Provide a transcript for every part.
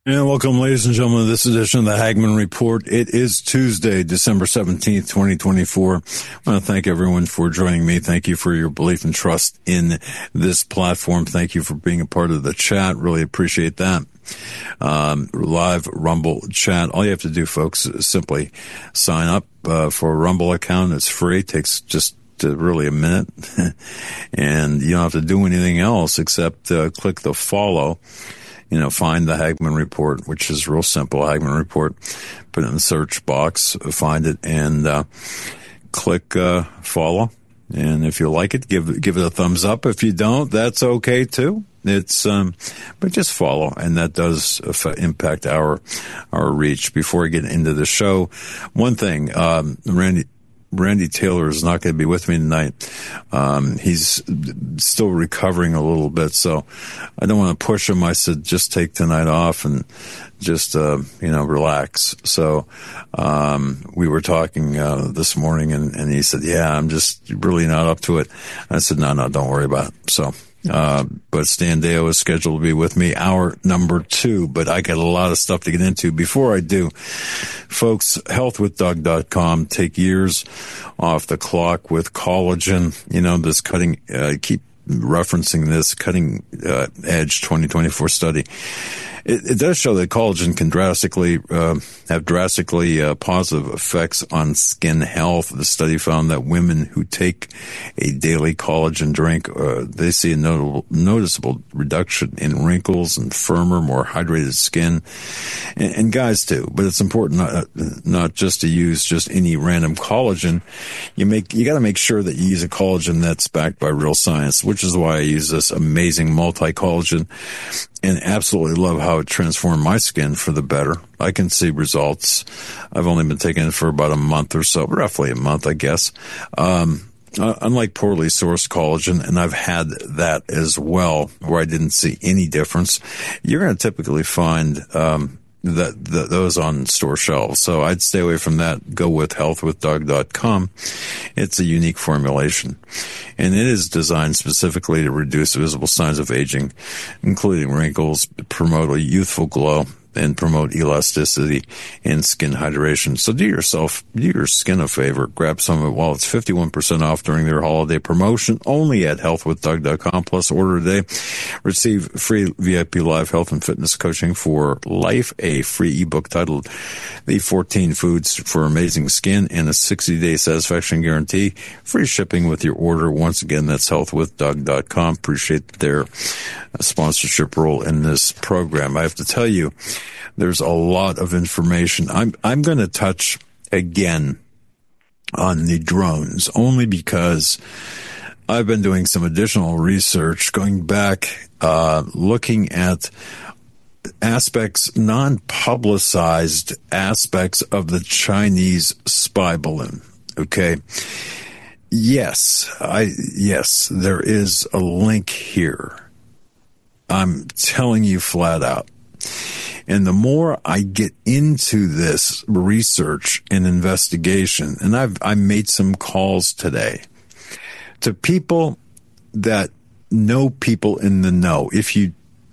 And welcome, ladies and gentlemen, to this edition of the Hagmann Report. It is Tuesday, December 17th, 2024. I want to thank everyone for joining me. Thank you for your belief and trust in this platform. Thank you for being a part of the chat. Really appreciate that. Live Rumble chat. All you have to do, folks, is simply sign up for a Rumble account. It's free. It takes just really a minute. And you don't have to do anything else except click the follow. Find the Hagmann Report, which is real simple. Hagmann Report. Put it in the search box, find it, and click follow. And if you like it, give it a thumbs up. If you don't, that's okay too. It's but just follow, and that does impact our reach. Before I get into the show, one thing, Randy Taylor is not going to be with me tonight. He's still recovering a little bit, so I don't want to push him. I said, just take tonight off and just, relax. So, we were talking, this morning and he said, yeah, I'm just really not up to it. I said, no, don't worry about it. So, but Stan Deo is scheduled to be with me, hour number 2, but I got a lot of stuff to get into. Before I do, folks, healthwithdoug.com, take years off the clock with collagen, this keep referencing this cutting edge 2024 study. It does show that collagen can have drastically positive effects on skin health. The study found that women who take a daily collagen drink, they see a noticeable reduction in wrinkles and firmer, more hydrated skin, and guys too. But it's important not just to use just any random collagen. You got to make sure that you use a collagen that's backed by real science, which is why I use this amazing multi-collagen. And absolutely love how it transformed my skin for the better. I can see results. I've only been taking it for about a month or so, roughly a month, I guess. Unlike poorly sourced collagen, and I've had that as well, where I didn't see any difference. You're going to typically find those on store shelves. So I'd stay away from that. Go with healthwithdoug.com. It's a unique formulation, and it is designed specifically to reduce visible signs of aging, including wrinkles, promote a youthful glow, and promote elasticity and skin hydration. So do your skin a favor. Grab some of it while it's 51% off during their holiday promotion, only at healthwithdoug.com. Plus, order today. Receive free VIP live health and fitness coaching for life, a free ebook titled The 14 Foods for Amazing Skin, and a 60-day satisfaction guarantee. Free shipping with your order. Once again, that's healthwithdoug.com. Appreciate their sponsorship role in this program. I have to tell you, there's a lot of information. I'm going to touch again on the drones, only because I've been doing some additional research, going back, looking at aspects, non-publicized aspects of the Chinese spy balloon. Okay. Yes, there is a link here. I'm telling you flat out. And the more I get into this research and investigation, and I made some calls today to people that know people in the know, if you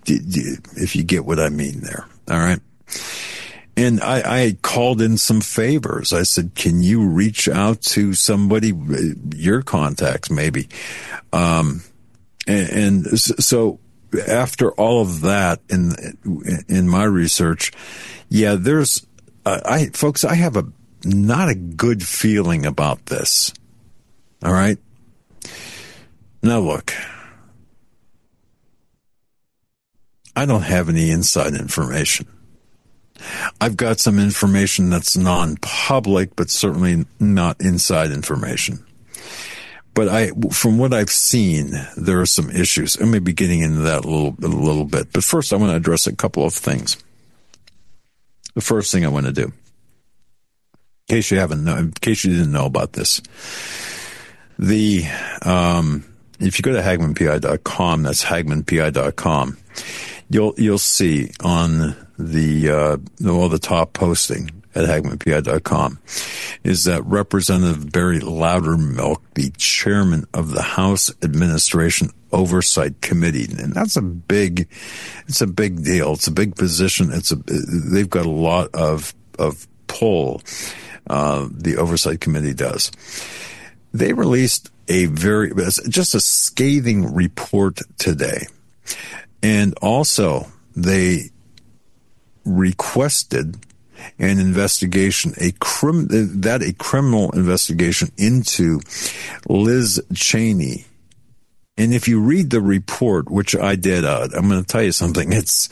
get what I mean there. All right. And I called in some favors. I said, can you reach out to somebody, your contacts maybe? And so after all of that in my research, yeah, there's, folks, I have not a good feeling about this. All right. Now look, I don't have any inside information. I've got some information that's non-public, but certainly not inside information. But from what I've seen, there are some issues. I may be getting into that a little bit. But first, I want to address a couple of things. The first thing I want to do, in case you didn't know about this, if you go to HagmannPI.com, that's HagmannPI.com, you'll see on the top posting, at HagmannPI.com, is that Representative Barry Loudermilk, the chairman of the House Administration Oversight Committee, and it's a big deal. It's a big position. They've got a lot of pull. The Oversight Committee does. They released just a scathing report today. And also they requested an investigation, a criminal investigation into Liz Cheney. And if you read the report, which I did, I'm going to tell you something. There's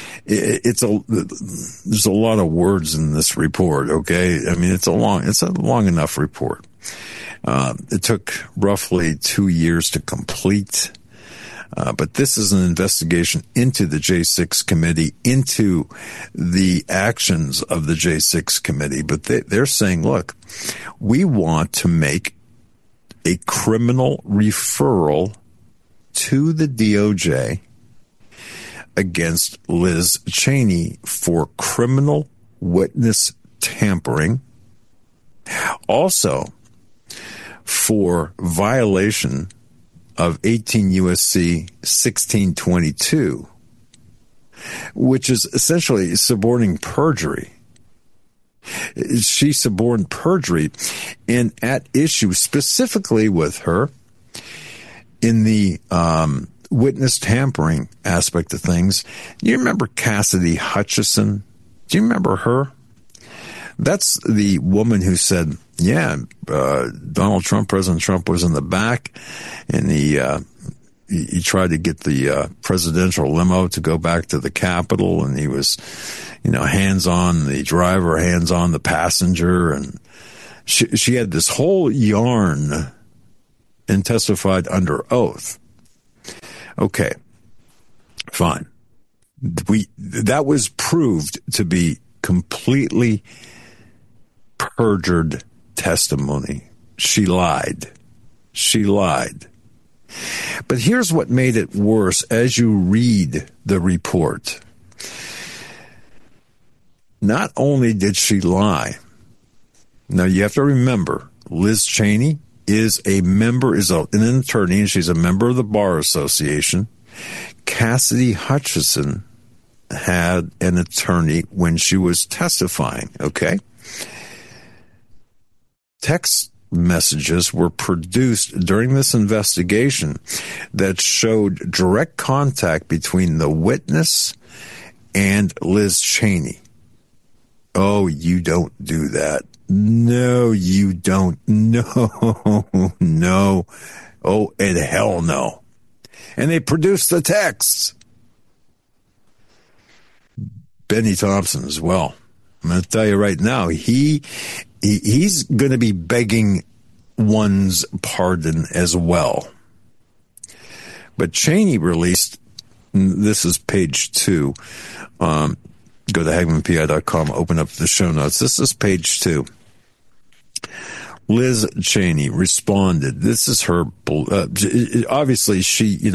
a lot of words in this report. Okay. I mean, it's a long enough report. It took roughly 2 years to complete. But this is an investigation into the J6 committee, into the actions of the J6 committee. But they're saying, look, we want to make a criminal referral to the DOJ against Liz Cheney for criminal witness tampering. Also, for violation of 18 U.S.C. 1622, which is essentially suborning perjury. She suborned perjury, and at issue specifically with her in the witness tampering aspect of things. You remember Cassidy Hutchinson? Do you remember her? That's the woman who said, President Trump was in the back, and he tried to get the presidential limo to go back to the Capitol, and he was, hands on the driver, hands on the passenger, and she had this whole yarn and testified under oath. Okay, fine. That was proved to be completely perjured testimony. She lied. But here's what made it worse as you read the report. Not only did she lie, now you have to remember, Liz Cheney is an attorney, and she's a member of the Bar Association. Cassidy Hutchinson had an attorney when she was testifying, okay? Text messages were produced during this investigation that showed direct contact between the witness and Liz Cheney. Oh, you don't do that. No, you don't. No. Oh, and hell no. And they produced the texts. Benny Thompson as well. I'm going to tell you right now, he's going to be begging one's pardon as well. But Cheney released, this is page 2. Go to HagmannPI.com, open up the show notes. This is page 2. Liz Cheney responded. This is her, obviously she's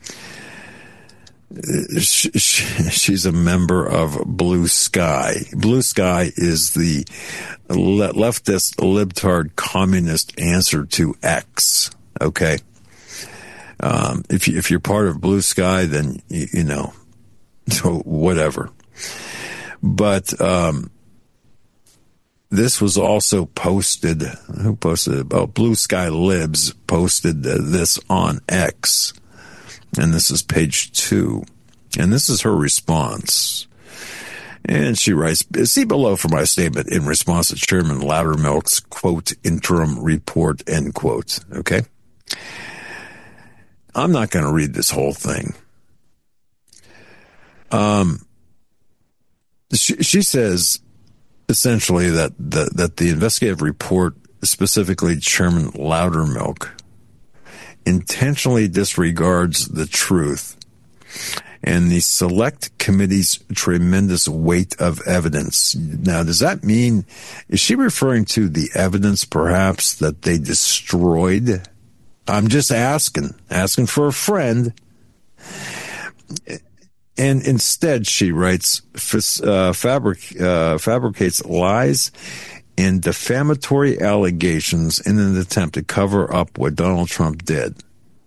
a member of Blue Sky. Blue Sky is the leftist libtard communist answer to X. Okay. If you're part of Blue Sky, then, so whatever. But, this was also posted. Who posted it? About Blue Sky Libs posted this on X. And this is page 2. And this is her response. And she writes, see below for my statement in response to Chairman Loudermilk's, quote, interim report, end quote. Okay? I'm not going to read this whole thing. She says, essentially, that the investigative report, specifically Chairman Loudermilk, intentionally disregards the truth and the select committee's tremendous weight of evidence. Now, does that mean, is she referring to the evidence perhaps that they destroyed? I'm just asking for a friend. And instead, she writes, fabricates lies and defamatory allegations in an attempt to cover up what Donald Trump did.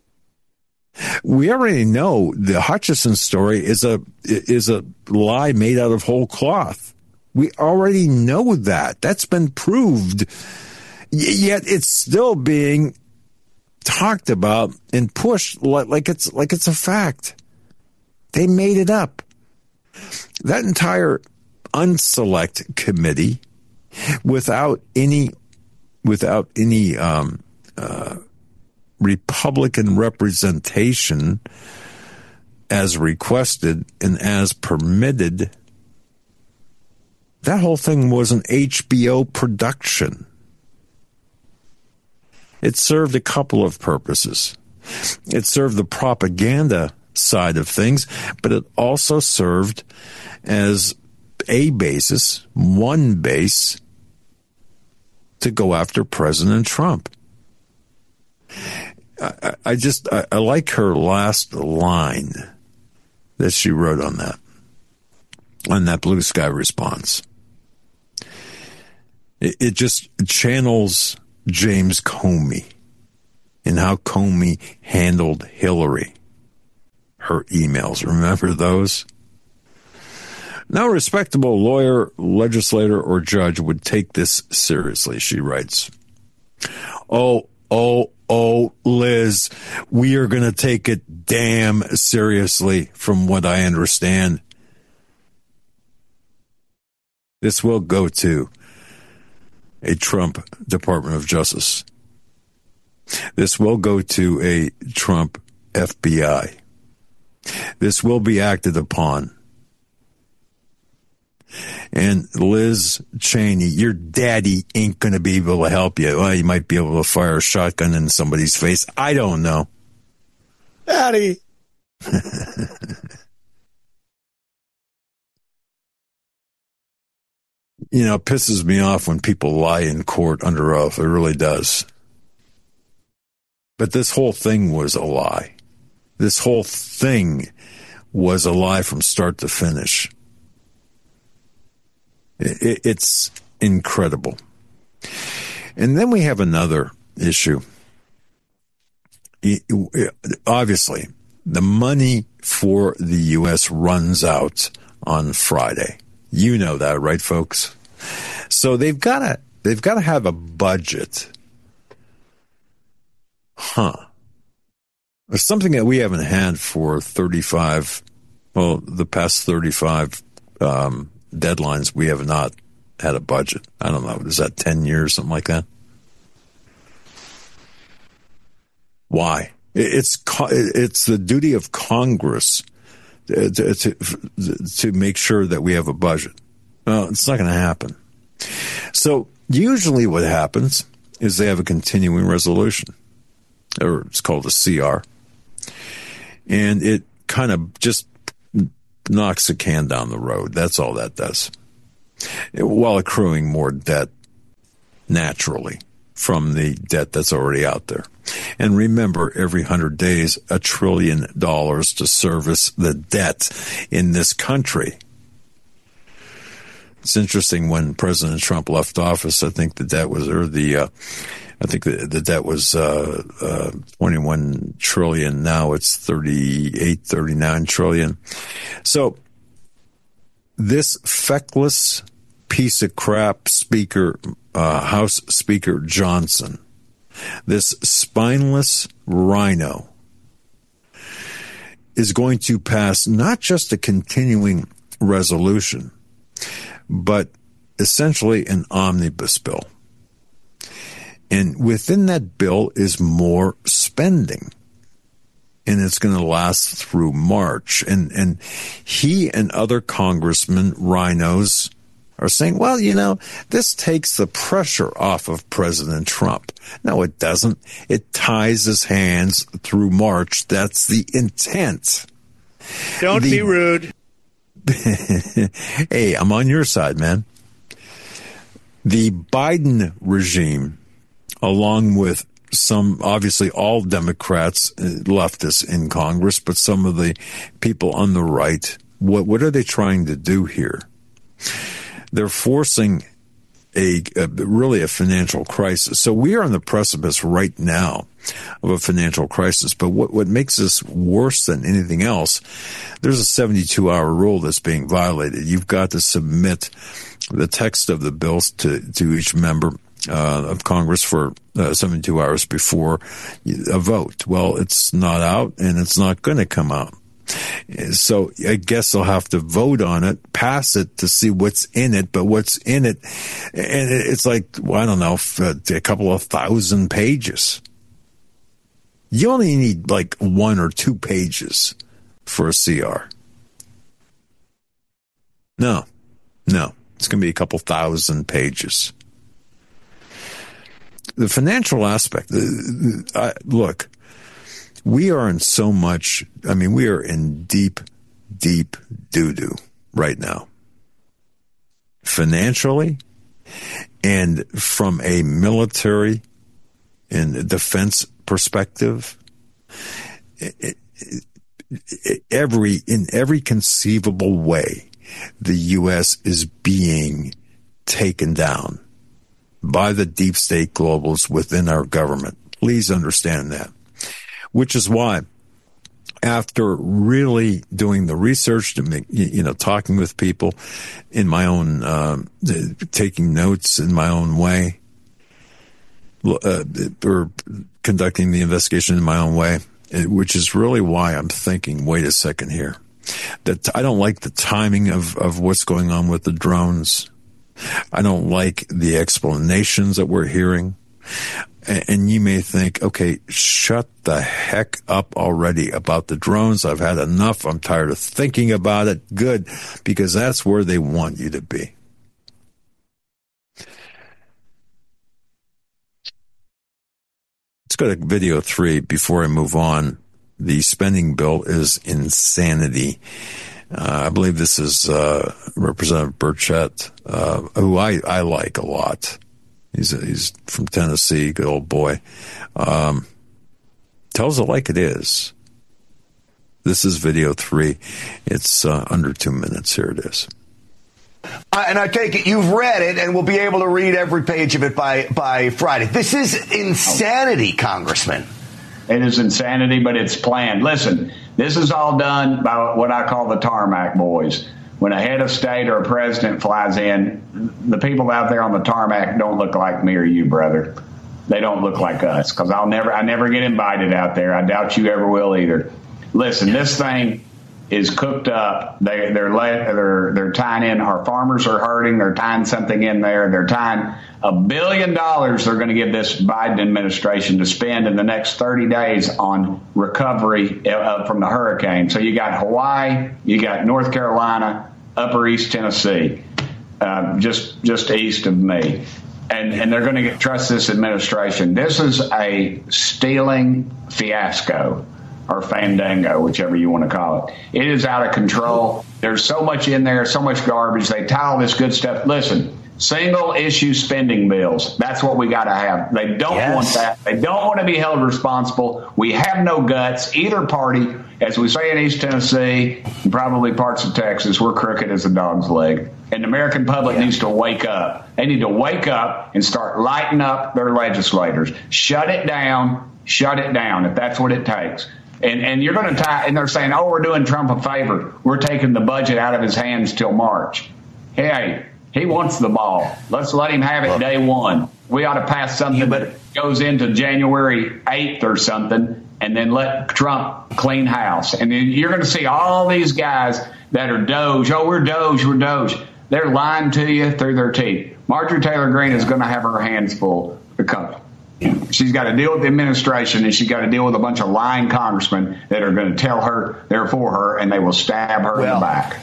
We already know the Hutchison story is a lie made out of whole cloth. We already know that. That's been proved. Yet it's still being talked about and pushed like it's a fact. They made it up. That entire unselect committee, without any Republican representation as requested and as permitted, that whole thing was an HBO production. It served a couple of purposes. It served the propaganda side of things, but it also served as a basis, one base, to go after President Trump. I like her last line that she wrote on that Blue Sky response. It just channels James Comey and how Comey handled Hillary. Her emails, remember those? No respectable lawyer, legislator, or judge would take this seriously, she writes. Oh, Liz, we are going to take it damn seriously from what I understand. This will go to a Trump Department of Justice. This will go to a Trump FBI. This will be acted upon. And Liz Cheney, your daddy ain't going to be able to help you. Well, you might be able to fire a shotgun in somebody's face. I don't know. Daddy. You know, it pisses me off when people lie in court under oath. It really does. But this whole thing was a lie. This whole thing was a lie from start to finish. It's incredible. And then we have another issue. Obviously, the money for the U.S. runs out on Friday. You know that, right, folks? So they've got to have a budget. It's something that we haven't had for the past 35 deadlines. We have not had a budget. I don't know. Is that 10 years, something like that? Why? It's the duty of Congress to make sure that we have a budget. Well, it's not going to happen. So usually what happens is they have a continuing resolution, or it's called a CR, and it kind of just knocks the can down the road. That's all that does, while accruing more debt naturally from the debt that's already out there. And remember, every 100 days, $1 trillion to service the debt in this country. It's interesting, when President Trump left office, I think the debt was, the debt was 21 trillion. Now it's 39 trillion. So this feckless piece of crap speaker, House Speaker Johnson, this spineless rhino, is going to pass not just a continuing resolution, but essentially an omnibus bill. And within that bill is more spending. And it's going to last through March. And he and other congressmen, rhinos, are saying, well, you know, this takes the pressure off of President Trump. No, it doesn't. It ties his hands through March. That's the intent. Don't be rude. Hey, I'm on your side, man. The Biden regime, along with some, obviously all Democrats, leftists in Congress, but some of the people on the right, what are they trying to do here? They're forcing really a financial crisis. So we are on the precipice right now of a financial crisis. But what makes this worse than anything else, there's a 72-hour rule that's being violated. You've got to submit the text of the bills to each member of Congress for 72 hours before a vote. Well, it's not out, and it's not going to come out. So I guess they'll have to vote on it, pass it to see what's in it. But what's in it, and it's like, well, I don't know, a couple of thousand pages. You only need like 1 or 2 pages for a CR. No, it's going to be a couple thousand pages. The financial aspect, look, we are in so much, we are in deep doo-doo right now. Financially, and from a military and defense perspective, in every conceivable way, the U.S. is being taken down by the deep state globals within our government. Please understand that. Which is why, after really doing the research to make, talking with people in my own, taking notes in my own way, or conducting the investigation in my own way, which is really why I'm thinking, wait a second here, that I don't like the timing of what's going on with the drones. I don't like the explanations that we're hearing. And you may think, okay, shut the heck up already about the drones. I've had enough. I'm tired of thinking about it. Good, because that's where they want you to be. Let's go to video 3 before I move on. The spending bill is insanity. I believe this is Representative Burchett, who I like a lot. He's from Tennessee, good old boy. Tells it like it is. This is video 3. It's under 2 minutes. Here it is. And I take it you've read it and will be able to read every page of it by Friday. This is insanity, Congressman. It is insanity, but it's planned. Listen, this is all done by what I call the tarmac boys. When a head of state or a president flies in, the people out there on the tarmac don't look like me or you, brother. They don't look like us, because I never get invited out there. I doubt you ever will either. Listen, this thing is cooked up. They're tying in. Our farmers are hurting. They're tying something in there. They're tying $1 billion. They're going to give this Biden administration to spend in the next 30 days on recovery from the hurricane. So you got Hawaii, you got North Carolina, Upper East Tennessee, just east of me. And they're going to trust this administration. This is a stealing fiasco, or fandango, whichever you want to call it. It is out of control. There's so much in there, so much garbage. They tie all this good stuff. Listen, single issue spending bills. That's what we got to have. They don't want that. They don't want to be held responsible. We have no guts. Either party, as we say in East Tennessee, and probably parts of Texas, we're crooked as a dog's leg. And the American public needs to wake up. They need to wake up and start lighting up their legislators. Shut it down if that's what it takes. And you're going to tie, and they're saying, oh, we're doing Trump a favor. We're taking the budget out of his hands till March. Hey, he wants the ball. Let's let him have it day one. We ought to pass something that goes into January 8th or something, and then let Trump clean house. And then you're going to see all these guys that are Doge. Oh, we're Doge. They're lying to you through their teeth. Marjorie Taylor Greene is going to have her hands full because she's got to deal with the administration, and she's got to deal with a bunch of lying congressmen that are going to tell her they're for her, and they will stab her in the back.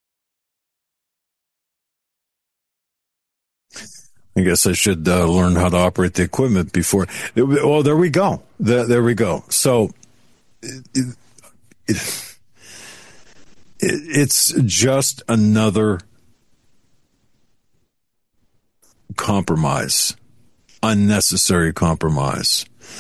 I guess I should learn how to operate the equipment before. Well, there we go. There we go. So it's just another compromise, unnecessary compromise.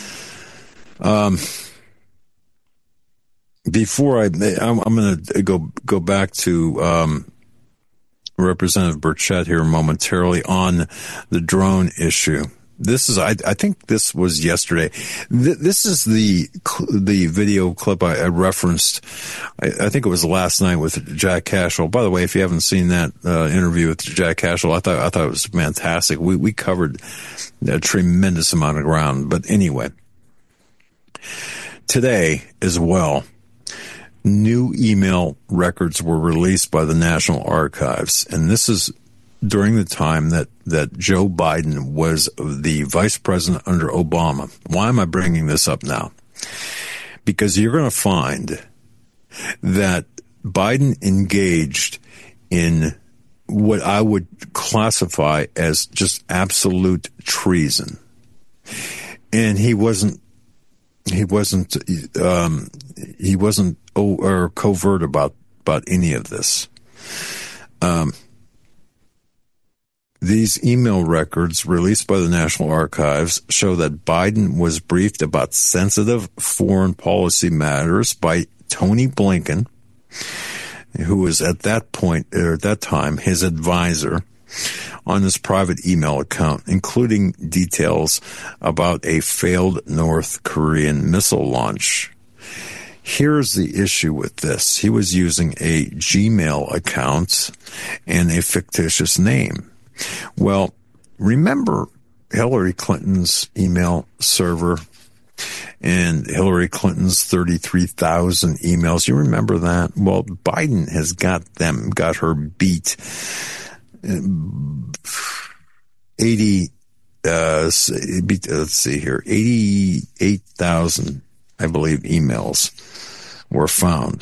Before I'm going to go back to Representative Burchett here momentarily on the drone issue. This is, I think this was yesterday. This is the video clip I referenced. I think it was last night with Jack Cashel. By the way, if you haven't seen that interview with Jack Cashel, I thought it was fantastic. We covered a tremendous amount of ground. But anyway, today as well, new email records were released by the National Archives, and this is during the time that Joe Biden was the vice president under Obama. Why am I bringing this up now? Because you're going to find that Biden engaged in what I would classify as just absolute treason. And he wasn't covert about any of this. These email records released by the National Archives show that Biden was briefed about sensitive foreign policy matters by Tony Blinken, who was at that time his advisor, on his private email account, including details about a failed North Korean missile launch. Here's the issue with this. He was using a Gmail account and a fictitious name. Well, remember Hillary Clinton's email server and Hillary Clinton's 33,000 emails? You remember that? Well, Biden has got her beat 88,000, I believe, emails were found.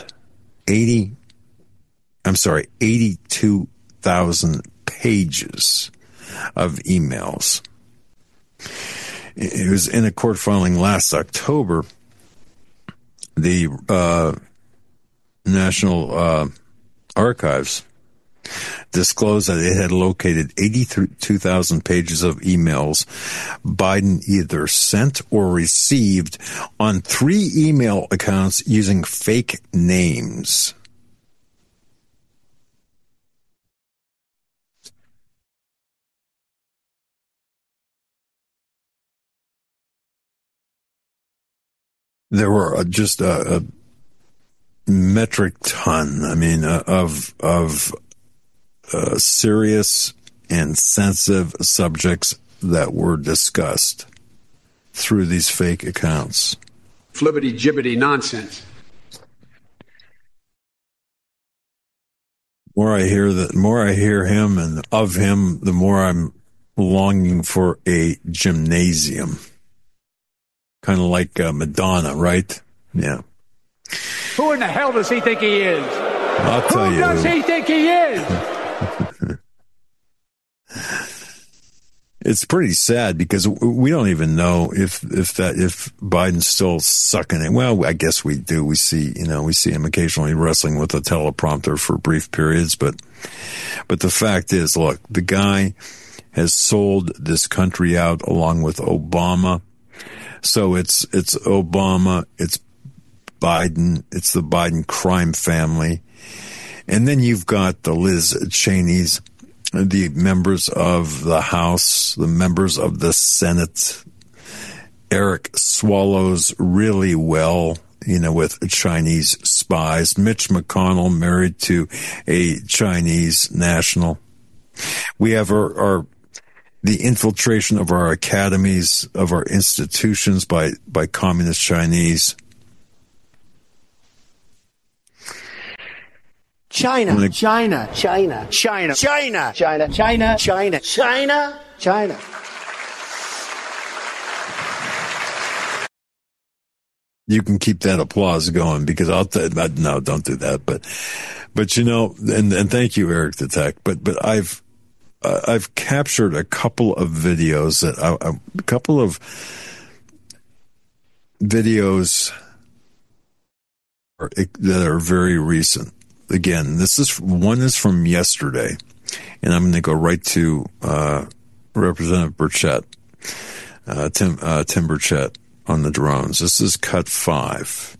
82,000 pages of emails. It was in a court filing last October. The National Archives disclosed that it had located 82,000 pages of emails Biden either sent or received on 3 email accounts using fake names. There were just a metric ton, of serious and sensitive subjects that were discussed through these fake accounts. Flibbity-gibbity nonsense. The more I hear him and of him, the more I'm longing for a gymnasium. Kind of like Madonna, right? Yeah. Who in the hell does he think he is? I'll tell you. Who does he think he is? It's pretty sad because we don't even know if Biden's still sucking it. Well, I guess we do. We see him occasionally wrestling with a teleprompter for brief periods, but the fact is, look, the guy has sold this country out along with Obama. So it's Obama, it's Biden, it's the Biden crime family. And then you've got the Liz Cheneys, the members of the House, the members of the Senate. Eric swallows really well, with Chinese spies. Mitch McConnell married to a Chinese national. We have the infiltration of our academies, of our institutions by communist Chinese. China. You can keep that applause going because no, don't do that. But and thank you, Eric the Tech. But I've captured a couple of videos that are very recent. Again, one is from yesterday, and I'm going to go right to Representative Burchett, Tim Burchett, on the drones. This is cut 5.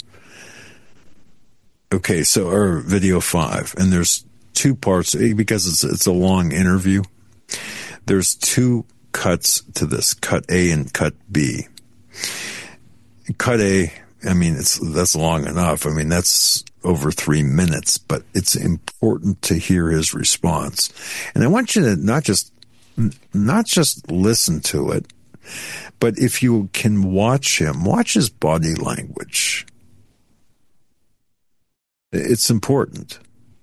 Okay, or video 5, and there's 2 parts because it's a long interview. There's 2 cuts to this, cut A and cut B. Cut A, I mean, that's long enough. I mean, that's over 3 minutes, but it's important to hear his response. And I want you to not just listen to it, but if you can watch his body language. It's important.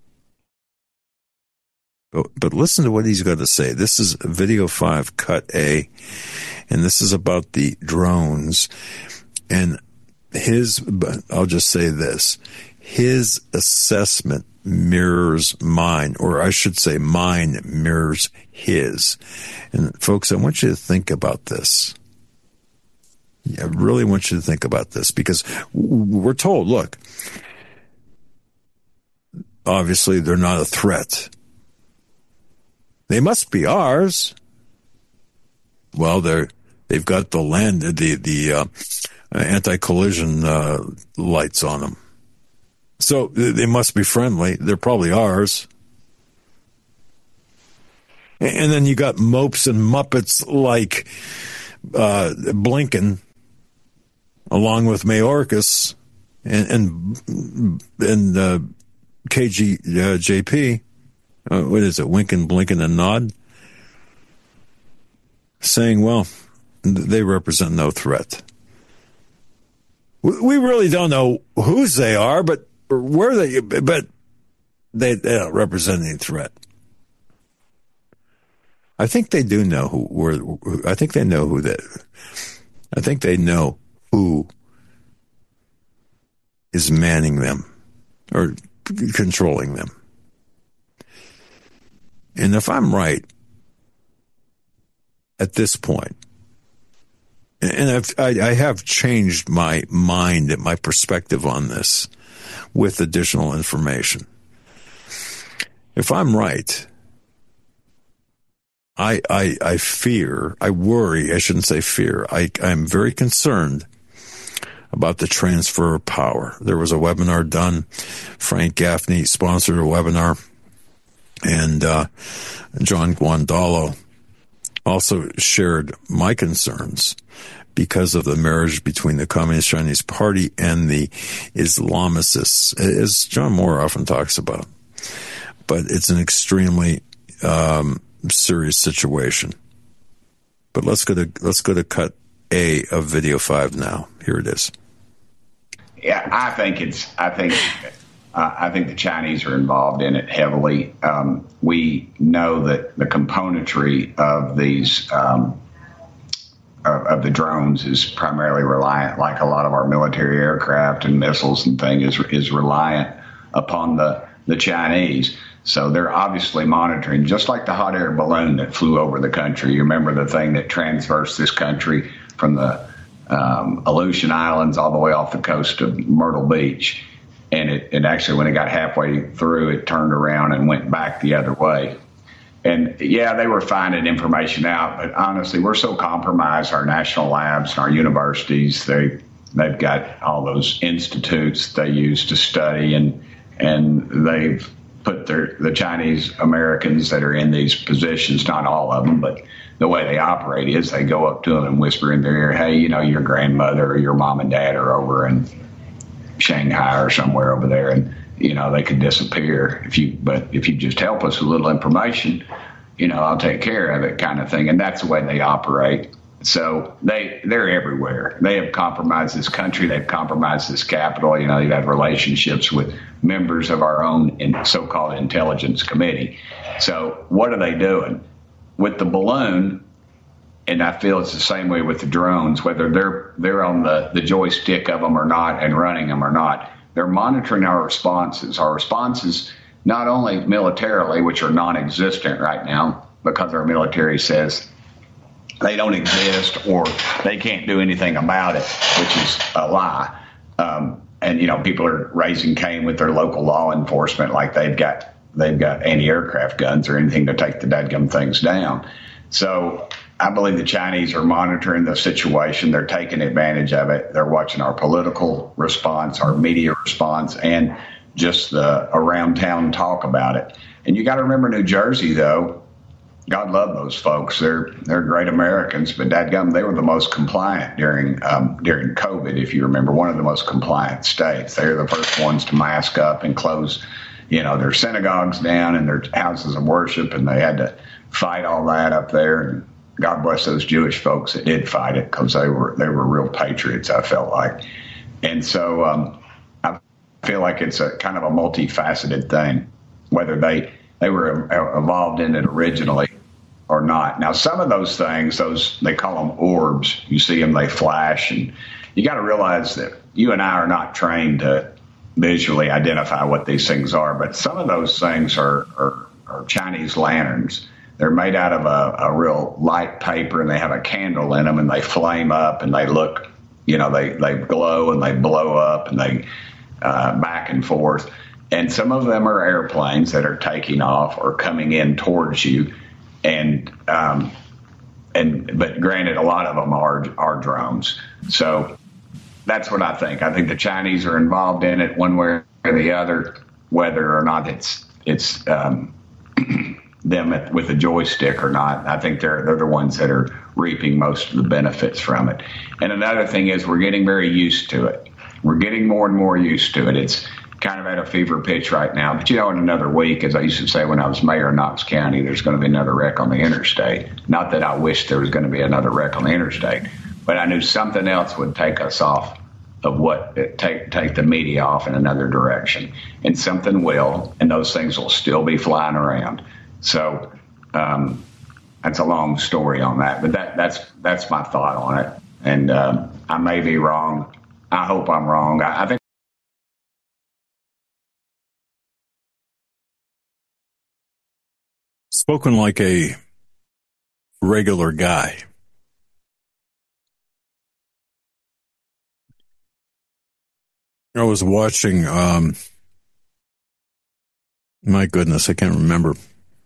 But listen to what he's got to say. This is video 5, cut A, and this is about the drones. And I'll just say this, his assessment mirrors mine, or I should say mine mirrors his. And folks, I want you to think about this. I really want you to think about this, because we're told, look, obviously they're not a threat. They must be ours. Well, they've got the anti-collision lights on them. So they must be friendly. They're probably ours. And then you got mopes and muppets like Blinken, along with Mayorkas and KGJP. What is it? Winkin', Blinken, and Nod? Saying, well, they represent no threat. We really don't know whose they are, but they don't represent any threat. I think they do know I think they know who is manning them or controlling them. And if I'm right at this point, and I have changed my mind and my perspective on this with additional information. If I'm right, I worry, I shouldn't say fear, I'm very concerned about the transfer of power. There was a webinar done. Frank Gaffney sponsored a webinar, and John Guandolo also shared my concerns because of the marriage between the Communist Chinese Party and the Islamicists, as John Moore often talks about. But it's an extremely serious situation. But let's go to cut A of video 5 now. Here it is. Yeah, I think the Chinese are involved in it heavily. We know that the componentry of these of the drones is primarily reliant, like a lot of our military aircraft and missiles and things, is reliant upon the Chinese. So they're obviously monitoring, just like the hot air balloon that flew over the country. You remember the thing that transversed this country from the Aleutian Islands all the way off the coast of Myrtle Beach. And it actually, when it got halfway through, it turned around and went back the other way. And, yeah, they were finding information out. But, honestly, we're so compromised, our national labs and our universities. They've got all those institutes they use to study, and they've put the Chinese Americans that are in these positions, not all of them, but the way they operate is they go up to them and whisper in their ear, hey, your grandmother or your mom and dad are over in Shanghai or somewhere over there, and they could disappear if you just help us with a little information, I'll take care of it, kind of thing. And that's the way they operate. So they're everywhere. They have compromised this country. They've compromised this capital. They've had relationships with members of our own so-called intelligence committee. So what are they doing with the balloon? And I feel it's the same way with the drones, whether they're on the joystick of them or not and running them or not. They're monitoring our responses. Our responses, not only militarily, which are non-existent right now because our military says they don't exist or they can't do anything about it, which is a lie. And people are raising Cain with their local law enforcement like they've got anti-aircraft guns or anything to take the dadgum things down. So I believe the Chinese are monitoring the situation. They're taking advantage of it. They're watching our political response, our media response, and just the around town talk about it. And you got to remember New Jersey, though. God love those folks. They're great Americans, but dadgum, they were the most compliant during COVID. If you remember, one of the most compliant states. They were the first ones to mask up and close, their synagogues down and their houses of worship, and they had to fight all that up there. And God bless those Jewish folks that did fight it, because they were real patriots, I felt like. And so I feel like it's a kind of a multifaceted thing, whether they were involved in it originally or not. Now, some of those things, they call them orbs. You see them, they flash, and you got to realize that you and I are not trained to visually identify what these things are. But some of those things are Chinese lanterns. They're made out of a real light paper, and they have a candle in them, and they flame up, and they look, they glow and they blow up, and they back and forth. And some of them are airplanes that are taking off or coming in towards you. But granted, a lot of them are drones. So that's what I think. I think the Chinese are involved in it one way or the other, whether or not it's them with a joystick or not. I think they're the ones that are reaping most of the benefits from it. And another thing is we're getting very used to it. We're getting more and more used to it. It's kind of at a fever pitch right now. But, in another week, as I used to say when I was mayor of Knox County, there's going to be another wreck on the interstate. Not that I wish there was going to be another wreck on the interstate, but I knew something else would take us off of take the media off in another direction. And something will, and those things will still be flying around. So that's a long story on that. But that's my thought on it. And I may be wrong. I hope I'm wrong. I think spoken like a regular guy. I was watching, my goodness, I can't remember.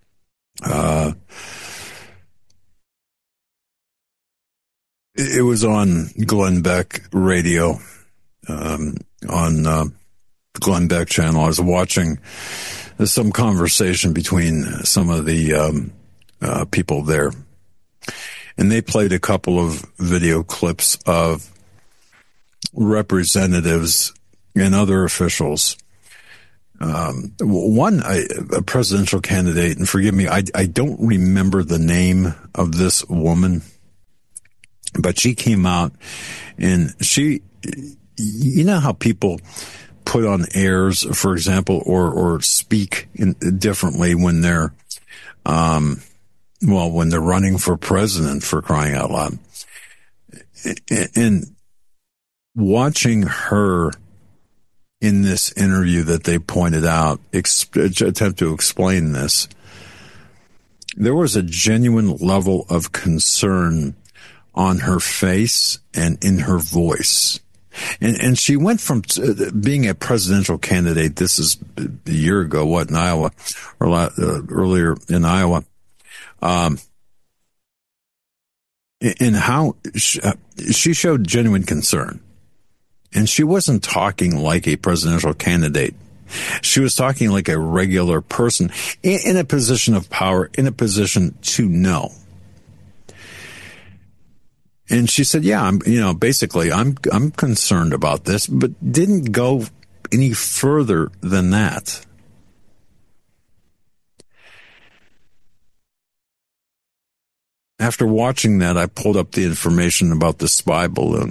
It was on Glenn Beck radio, on the Glenn Beck channel. I was watching some conversation between some of the people there, and they played a couple of video clips of representatives and other officials. One, a presidential candidate, and forgive me, I don't remember the name of this woman, but she came out and you know how people put on airs, for example, or speak differently when they're, when they're running for president, for crying out loud. And watching her in this interview that they pointed out, attempt to explain this, there was a genuine level of concern on her face and in her voice. And she went from being a presidential candidate, this is a year ago, in Iowa, or earlier in Iowa, in how she showed genuine concern. And she wasn't talking like a presidential candidate. She was talking like a regular person in a position of power, in a position to know. And she said, yeah, I'm concerned about this, but didn't go any further than that. After watching that, I pulled up the information about the spy balloon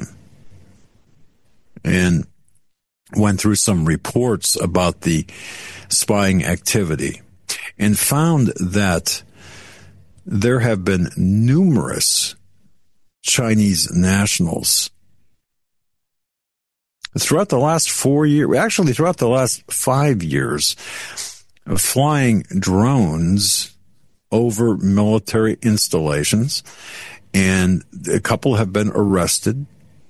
and went through some reports about the spying activity and found that there have been numerous Chinese nationals throughout the last 4 years, actually throughout the last 5 years, flying drones over military installations, and a couple have been arrested.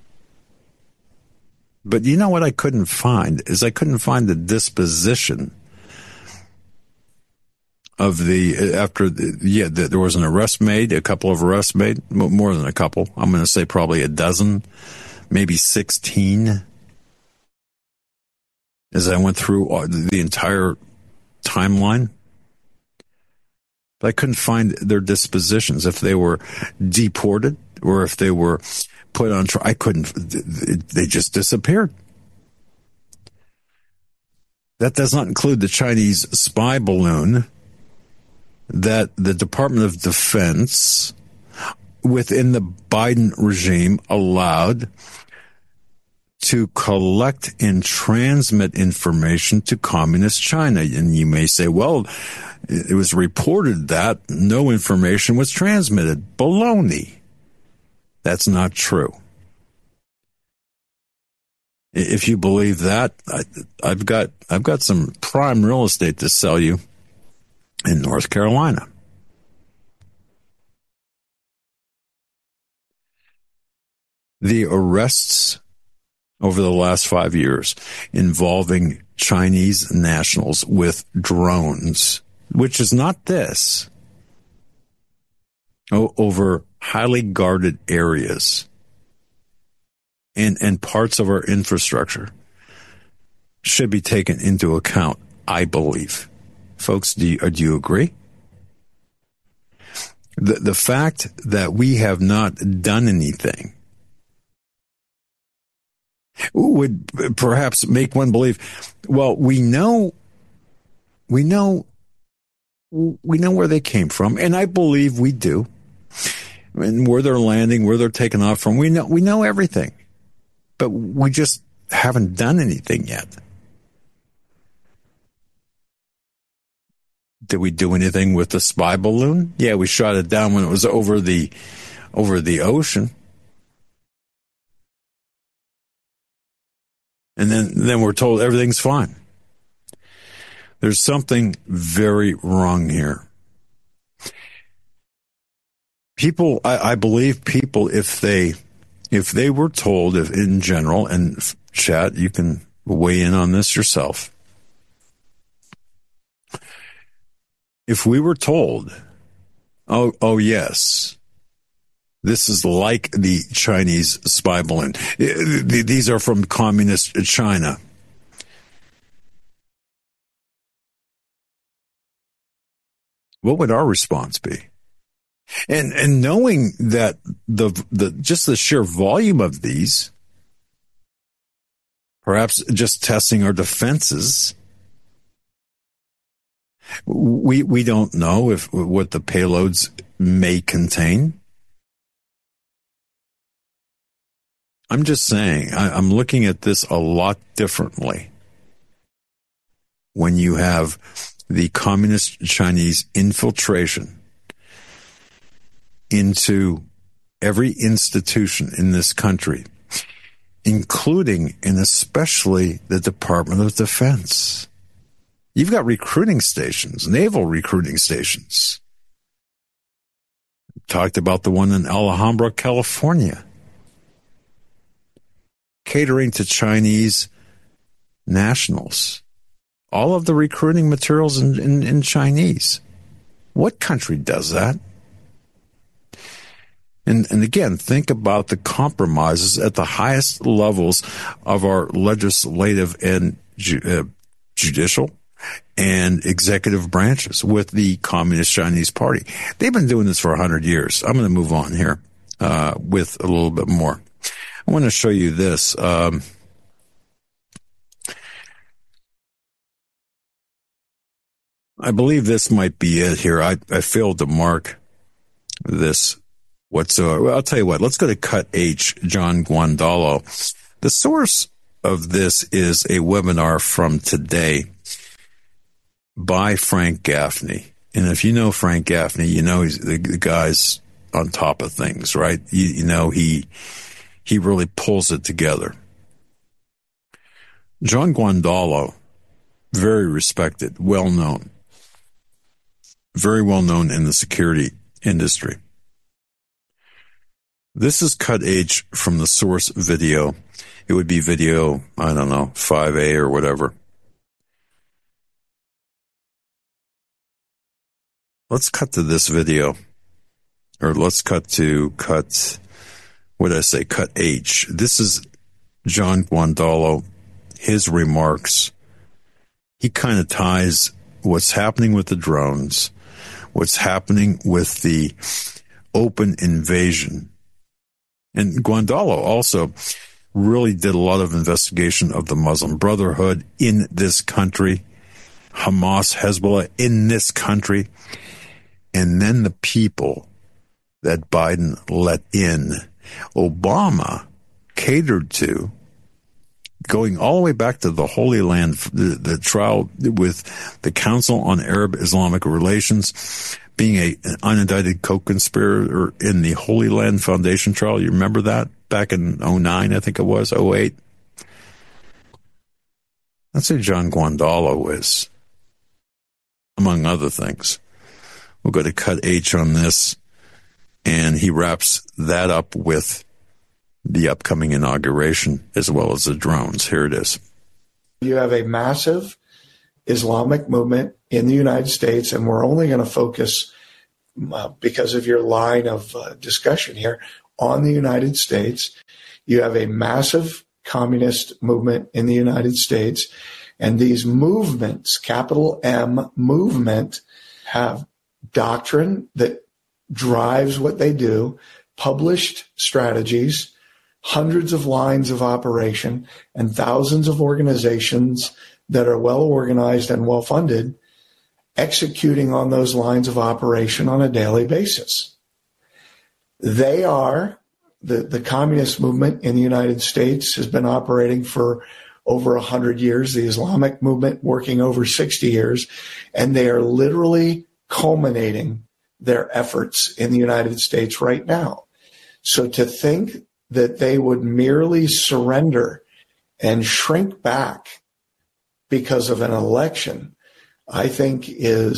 But you know what I couldn't find is I couldn't find the disposition there was an arrest made, a couple of arrests made, more than a couple. I'm going to say probably a dozen, maybe 16. As I went through the entire timeline, but I couldn't find their dispositions. If they were deported or if they were put on trial, they just disappeared. That does not include the Chinese spy balloon that the Department of Defense within the Biden regime allowed to collect and transmit information to communist China. And you may say, well, it was reported that no information was transmitted. Baloney. That's not true. If you believe that, I've got some prime real estate to sell you in North Carolina. The arrests over the last 5 years involving Chinese nationals with drones, which is not this, over highly guarded areas and parts of our infrastructure should be taken into account, I believe. Folks, do you agree? The fact that we have not done anything would perhaps make one believe, well, we know where they came from, and I believe we do, and where they're landing, where they're taking off from. We know everything, but we just haven't done anything yet. Did we do anything with the spy balloon? Yeah, we shot it down when it was over the ocean. And then we're told everything's fine. There's something very wrong here. People, I believe people, if they were told, if in general, and chat, you can weigh in on this yourself. If we were told, oh yes, this is like the Chinese spy balloon. These are from communist China. What would our response be? And knowing that just the sheer volume of these, perhaps just testing our defenses, we don't know what the payloads may contain. I'm just saying, I'm looking at this a lot differently when you have the communist Chinese infiltration into every institution in this country, including and especially the Department of Defense. You've got recruiting stations, naval recruiting stations. Talked about the one in Alhambra, California, catering to Chinese nationals. All of the recruiting materials in Chinese. What country does that? And again, think about the compromises at the highest levels of our legislative and judicial and executive branches with the Communist Chinese Party. They've been doing this for 100 years. I'm going to move on here with a little bit more. I want to show you this. I believe this might be it here. I failed to mark this whatsoever. Well, I'll tell you what. Let's go to Cut H, John Guandolo. The source of this is a webinar from today by Frank Gaffney. And if you know Frank Gaffney, you know he's the guy's on top of things, right? You know he really pulls it together. John Guandolo, very respected, well known. Very well known in the security industry. This is Cut H from the source video. It would be video, I don't know, 5A or whatever. Let's cut to this video. Or let's cut H. This is John Guandolo, his remarks. He kind of ties what's happening with the drones, what's happening with the open invasion. And Guandolo also really did a lot of investigation of the Muslim Brotherhood in this country, Hamas, Hezbollah in this country, and then the people that Biden let in, Obama catered to, going all the way back to the Holy Land, the trial with the Council on Arab Islamic Relations, being an unindicted co-conspirator in the Holy Land Foundation trial. You remember that back in 2009, I think it was, 2008? That's who John Guandolo is, among other things. We'll go to cut H on this, and he wraps that up with the upcoming inauguration as well as the drones. Here it is. You have a massive Islamic movement in the United States, and we're only going to focus, because of your line of discussion here, on the United States. You have a massive communist movement in the United States, and these movements, capital M movement, have doctrine that drives what they do, published strategies, hundreds of lines of operation, and thousands of organizations that are well organized and well funded, executing on those lines of operation on a daily basis. They are, the communist movement in the United States has been operating for over 100 years, the Islamic movement working over 60 years, and they are literally culminating their efforts in the United States right now. So to think that they would merely surrender and shrink back because of an election, I think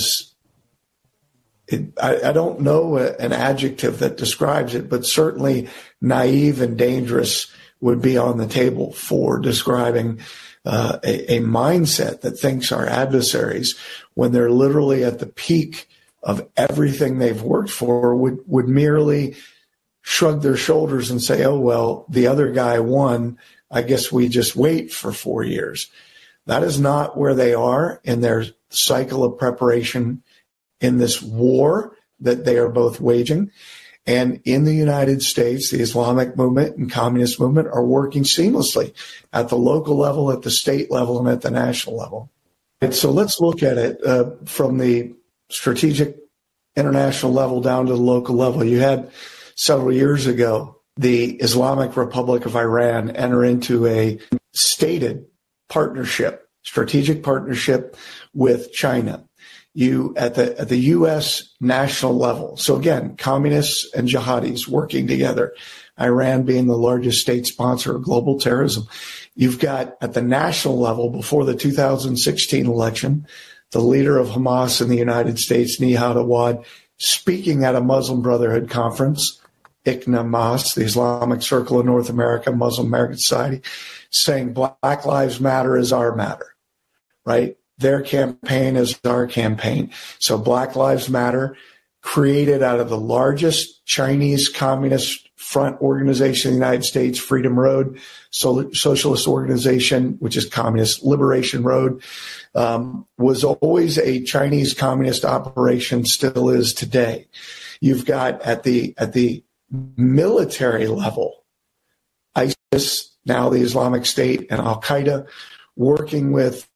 I don't know an adjective that describes it, but certainly naive and dangerous would be on the table for describing a mindset that thinks our adversaries, when they're literally at the peak of everything they've worked for, would merely shrug their shoulders and say, oh, well, the other guy won. I guess we just wait for 4 years. That is not where they are in their cycle of preparation in this war that they are both waging. And in the United States, the Islamic movement and communist movement are working seamlessly at the local level, at the state level, and at the national level. And so let's look at it from the strategic international level down to the local level. You had several years ago the Islamic Republic of Iran enter into a stated partnership, strategic partnership with China. You at the U.S. national level. So again, communists and jihadis working together, Iran being the largest state sponsor of global terrorism. You've got at the national level, before the 2016 election, the leader of Hamas in the United States, Nihad Awad, speaking at a Muslim Brotherhood conference, ICNA-MAS, the Islamic Circle of North America, Muslim American Society, saying Black Lives Matter is our matter, right? Their campaign is our campaign. So Black Lives Matter, created out of the largest Chinese Communist Front organization in the United States, Freedom Road, socialist organization, which is Communist Liberation Road, was always a Chinese communist operation, still is today. You've got at the military level, ISIS, now the Islamic State, and Al-Qaeda, working with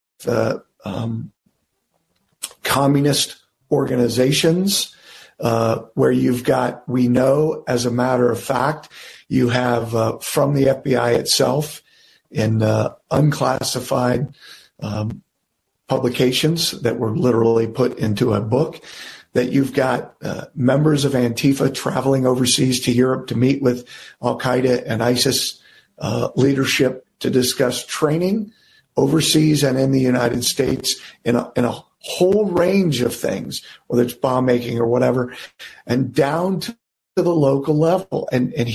communist organizations, where you've got, we know as a matter of fact, you have from the FBI itself in unclassified publications that were literally put into a book, that you've got members of Antifa traveling overseas to Europe to meet with Al-Qaeda and ISIS leadership to discuss training overseas and in the United States in a whole range of things, whether it's bomb making or whatever, and down to the local level. And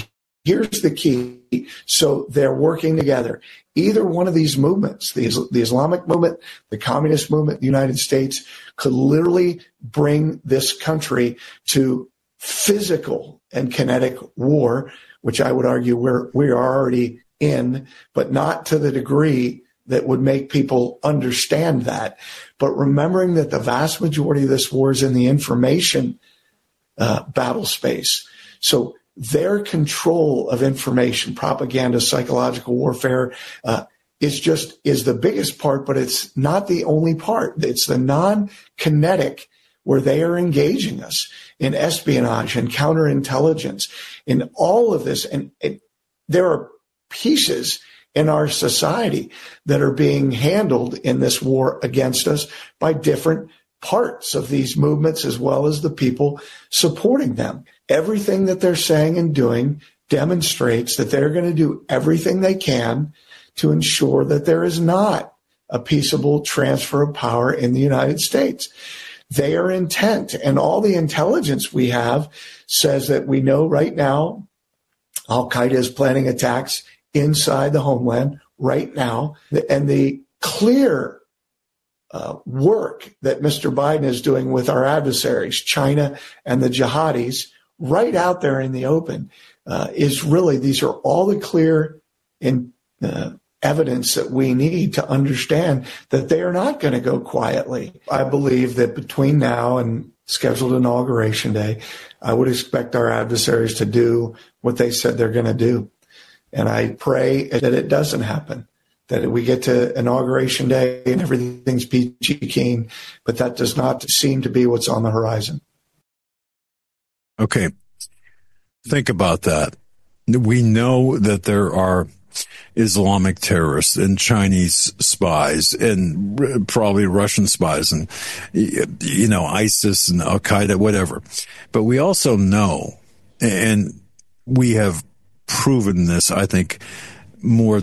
here's the key. So they're working together. Either one of these movements, the Islamic movement, the communist movement, the United States, could literally bring this country to physical and kinetic war, which I would argue we are already in, but not to the degree that would make people understand that. But remembering that the vast majority of this war is in the information battle space. So their control of information, propaganda, psychological warfare, is the biggest part, but it's not the only part. It's the non-kinetic where they are engaging us in espionage and counterintelligence, in all of this. And there are pieces in our society that are being handled in this war against us by different parts of these movements, as well as the people supporting them. Everything that they're saying and doing demonstrates that they're going to do everything they can to ensure that there is not a peaceable transfer of power in the United States. They are intent, and all the intelligence we have says that we know right now Al-Qaeda is planning attacks inside the homeland right now, and the clear work that Mr. Biden is doing with our adversaries, China and the jihadis, right out there in the open, is really, these are all the clear evidence that we need to understand that they are not going to go quietly. I believe that between now and scheduled inauguration day, I would expect our adversaries to do what they said they're going to do. And I pray that it doesn't happen, that we get to inauguration day and everything's peachy keen, but that does not seem to be what's on the horizon. Okay. Think about that. We know that there are Islamic terrorists and Chinese spies and probably Russian spies and, ISIS and Al-Qaeda, whatever. But we also know, and we have proven this, I think, far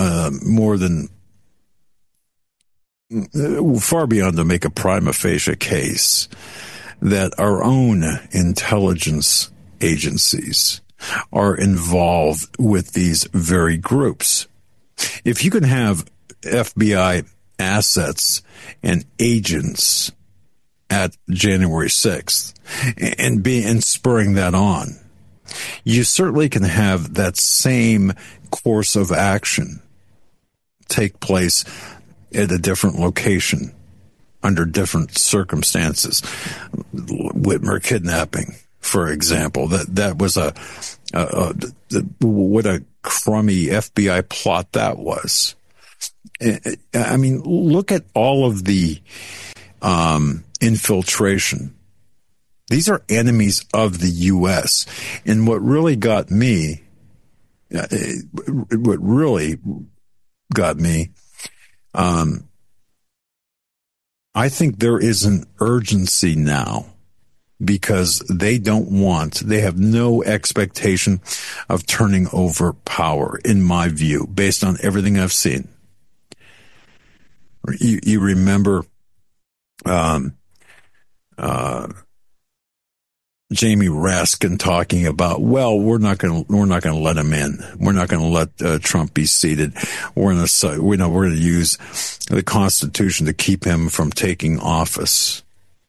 beyond to make a prima facie case, that our own intelligence agencies are involved with these very groups. If you can have FBI assets and agents at January 6th and spurring that on, you certainly can have that same course of action take place at a different location under different circumstances. Whitmer kidnapping, for example, that was what a crummy FBI plot that was. I mean, look at all of the infiltration. These are enemies of the U.S. And what really got me, I think there is an urgency now because they have no expectation of turning over power, in my view, based on everything I've seen. You remember, Jamie Raskin talking about, well, we're not going to let him in. We're not going to let Trump be seated. We're going to use the Constitution to keep him from taking office.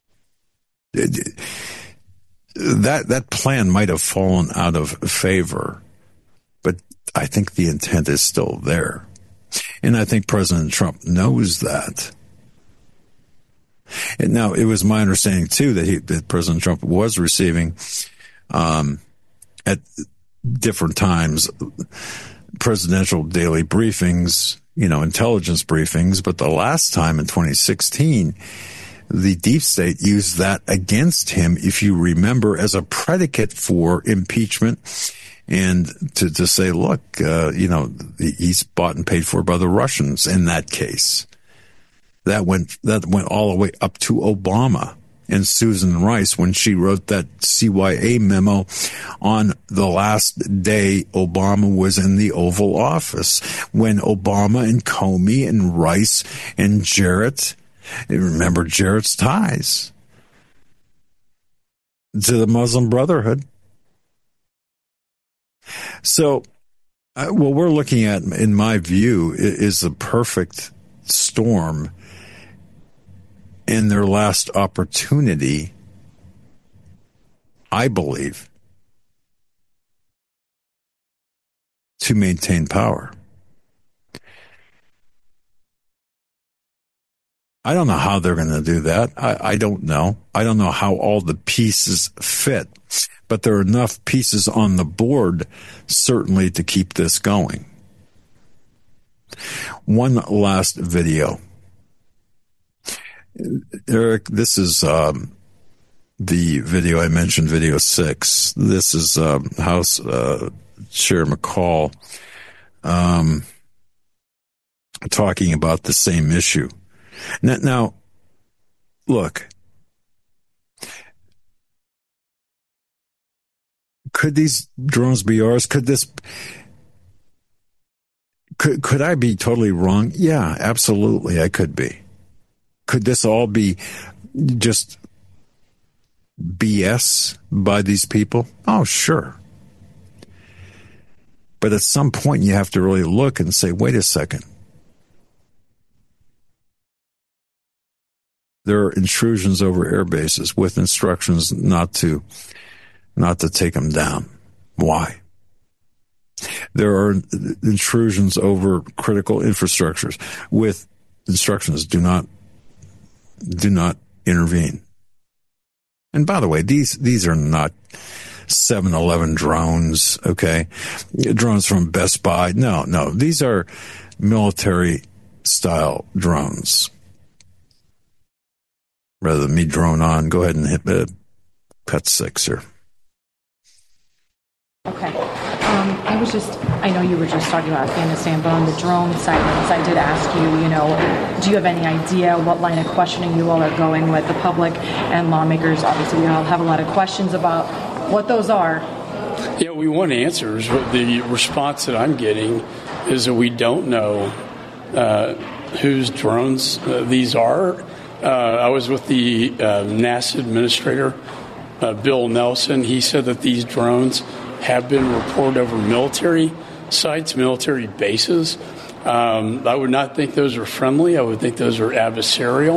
That plan might have fallen out of favor, but I think the intent is still there. And I think President Trump knows that. And now, it was my understanding, too, that President Trump was receiving, at different times, presidential daily briefings, intelligence briefings. But the last time in 2016, the deep state used that against him, if you remember, as a predicate for impeachment and to say, look, he's bought and paid for by the Russians in that case. That went all the way up to Obama and Susan Rice when she wrote that CYA memo on the last day Obama was in the Oval Office, when Obama and Comey and Rice and Jarrett, remember Jarrett's ties to the Muslim Brotherhood. So what we're looking at, in my view, is a perfect storm in their last opportunity, I believe, to maintain power. I don't know how they're going to do that. I don't know. I don't know how all the pieces fit, but there are enough pieces on the board certainly to keep this going. One last video. Eric, this is the video I mentioned, video 6. This is House Chair McCall talking about the same issue. Now, look, could these drones be ours? Could I be totally wrong? Yeah, absolutely, I could be. Could this all be just BS by these people? Oh, sure. But at some point, you have to really look and say, wait a second. There are intrusions over air bases with instructions not to take them down. Why? There are intrusions over critical infrastructures with instructions do not intervene. And by the way, these are not 7-Eleven drones, okay? Drones from Best Buy. No, these are military style drones. Rather than me drone on, go ahead and hit Pet 6 here. Okay. I know you were just talking about Afghanistan, but on the drone silence, I did ask you, do you have any idea what line of questioning you all are going with? The public and lawmakers, obviously, we all have a lot of questions about what those are. Yeah, we want answers. The response that I'm getting is that we don't know whose drones these are. I was with the NASA administrator, Bill Nelson. He said that these drones have been reported over military sites, military bases. I would not think those are friendly. I would think those are adversarial.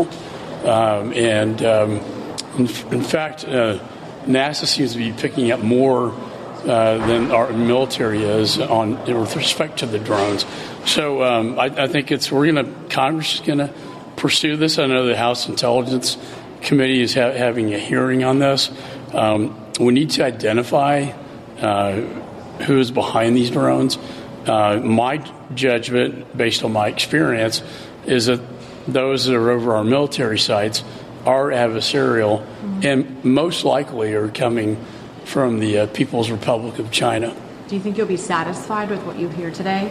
In fact, NASA seems to be picking up more than our military is with respect to the drones. So I think Congress is going to pursue this. I know the House Intelligence Committee is having a hearing on this. We need to identify who is behind these drones. My judgment, based on my experience, is that those that are over our military sites are adversarial and most likely are coming from the People's Republic of China. Do you think you'll be satisfied with what you hear today?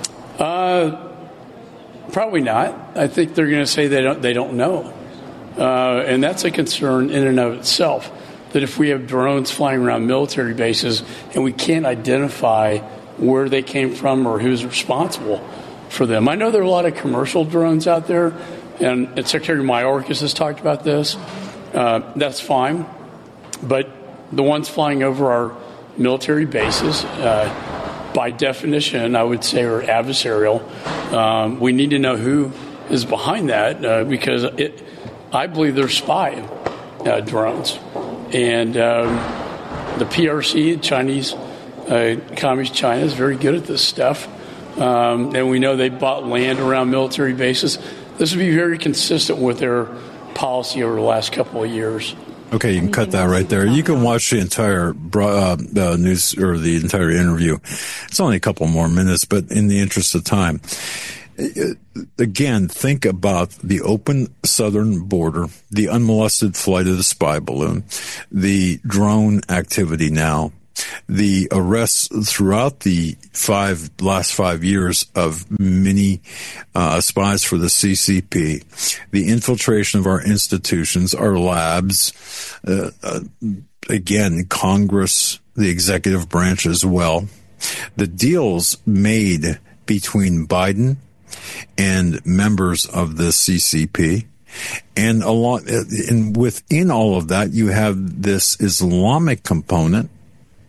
Probably not. I think they're going to say they don't know. And that's a concern in and of itself, that if we have drones flying around military bases and we can't identify where they came from or who's responsible for them. I know there are a lot of commercial drones out there, and Secretary Mayorkas has talked about this. That's fine. But the ones flying over our military bases, by definition, I would say are adversarial. We need to know who is behind that because I believe they're spy drones. And the PRC, Chinese, Communist China, is very good at this stuff. And we know they bought land around military bases. This would be very consistent with their policy over the last couple of years. Okay, you can cut that right there. You can watch the entire news or the entire interview. It's only a couple more minutes, but in the interest of time, again, think about the open southern border, the unmolested flight of the spy balloon, the drone activity now, the arrests throughout the last 5 years of many spies for the CCP, the infiltration of our institutions, our labs, again, Congress, the executive branch as well, the deals made between Biden and members of the CCP. And within all of that, you have this Islamic component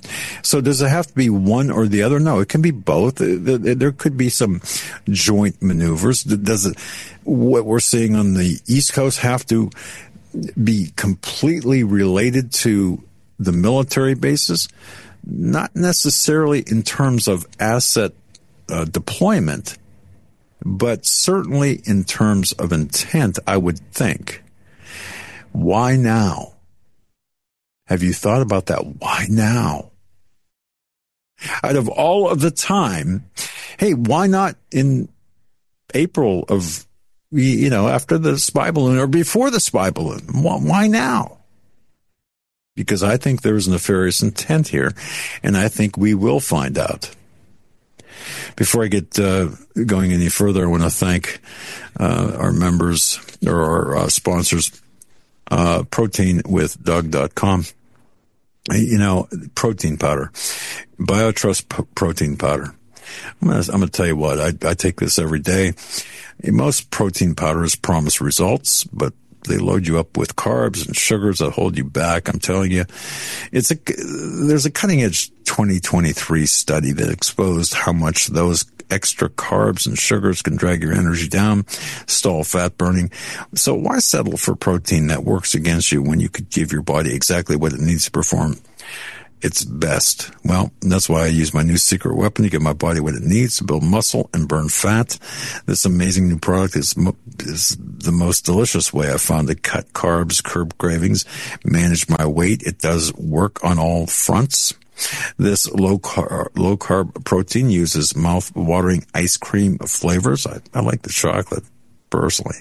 So does it have to be one or the other? No, it can be both. There could be some joint maneuvers. Does it, what we're seeing on the East Coast have to be completely related to the military bases? Not necessarily in terms of asset deployment, but certainly in terms of intent, I would think. Why now? Have you thought about that? Why now? Out of all of the time, hey, why not in April of, after the spy balloon or before the spy balloon? Why now? Because I think there's nefarious intent here, and I think we will find out. Before I get going any further, I want to thank our members or our sponsors, proteinwithdoug.com. Protein powder, BioTrust protein powder. I'm going to tell you what, I take this every day. Most protein powders promise results, but they load you up with carbs and sugars that hold you back. I'm telling you, there's a cutting edge 2023 study that exposed how much those extra carbs and sugars can drag your energy down, stall fat burning. So why settle for protein that works against you when you could give your body exactly what it needs to perform its best? Well, that's why I use my new secret weapon to give my body what it needs to build muscle and burn fat. This amazing new product is the most delicious way I've found to cut carbs, curb cravings, manage my weight. It does work on all fronts. This low carb protein uses mouth-watering ice cream flavors. I like the chocolate personally,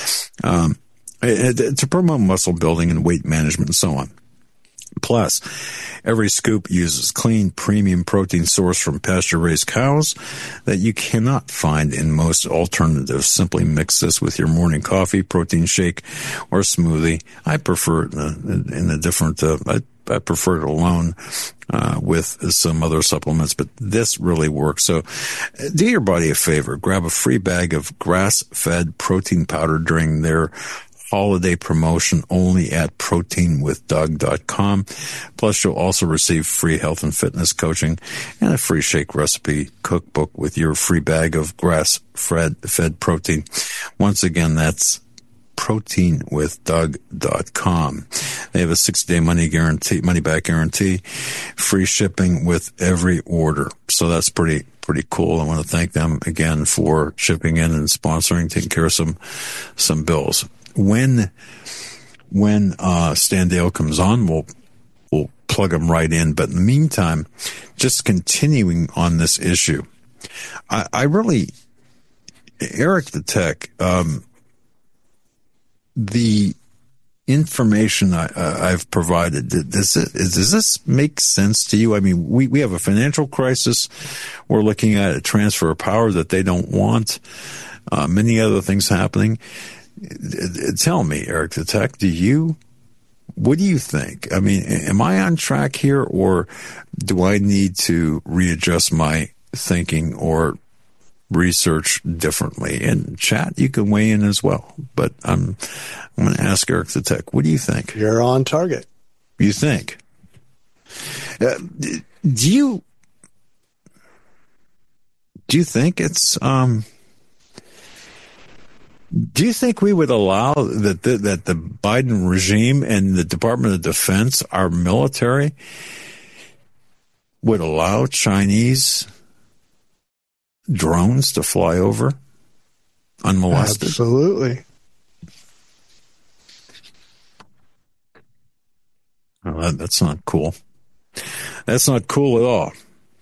to promote muscle building and weight management and so on. Plus, every scoop uses clean, premium protein sourced from pasture-raised cows that you cannot find in most alternatives. Simply mix this with your morning coffee, protein shake, or smoothie. I prefer it in a different. I prefer it alone with some other supplements, but this really works. So, do your body a favor: grab a free bag of grass-fed protein powder during their holiday promotion only at proteinwithdoug.com. Plus, you'll also receive free health and fitness coaching and a free shake recipe cookbook with your free bag of grass-fed protein. Once again, that's proteinwithdoug.com. They have a 60-day money-back guarantee, free shipping with every order. So that's pretty cool. I want to thank them again for shipping in and sponsoring, taking care of some bills. When Stan Dale comes on, we'll plug him right in. But in the meantime, just continuing on this issue, I really, Eric the Tech, the information I've provided, does this make sense to you? I mean, we have a financial crisis.'re looking at a transfer of power that they don't want. Many other things happening. Tell me, Eric the Tech, what do you think? I mean, am I on track here, or do I need to readjust my thinking or research differently? And chat, you can weigh in as well. But I'm going to ask Eric the Tech, what do you think? You're on target. You think? Do you think it's do you think we would allow that the Biden regime and the Department of Defense, our military, would allow Chinese drones to fly over unmolested? Absolutely. Well, that's not cool. That's not cool at all.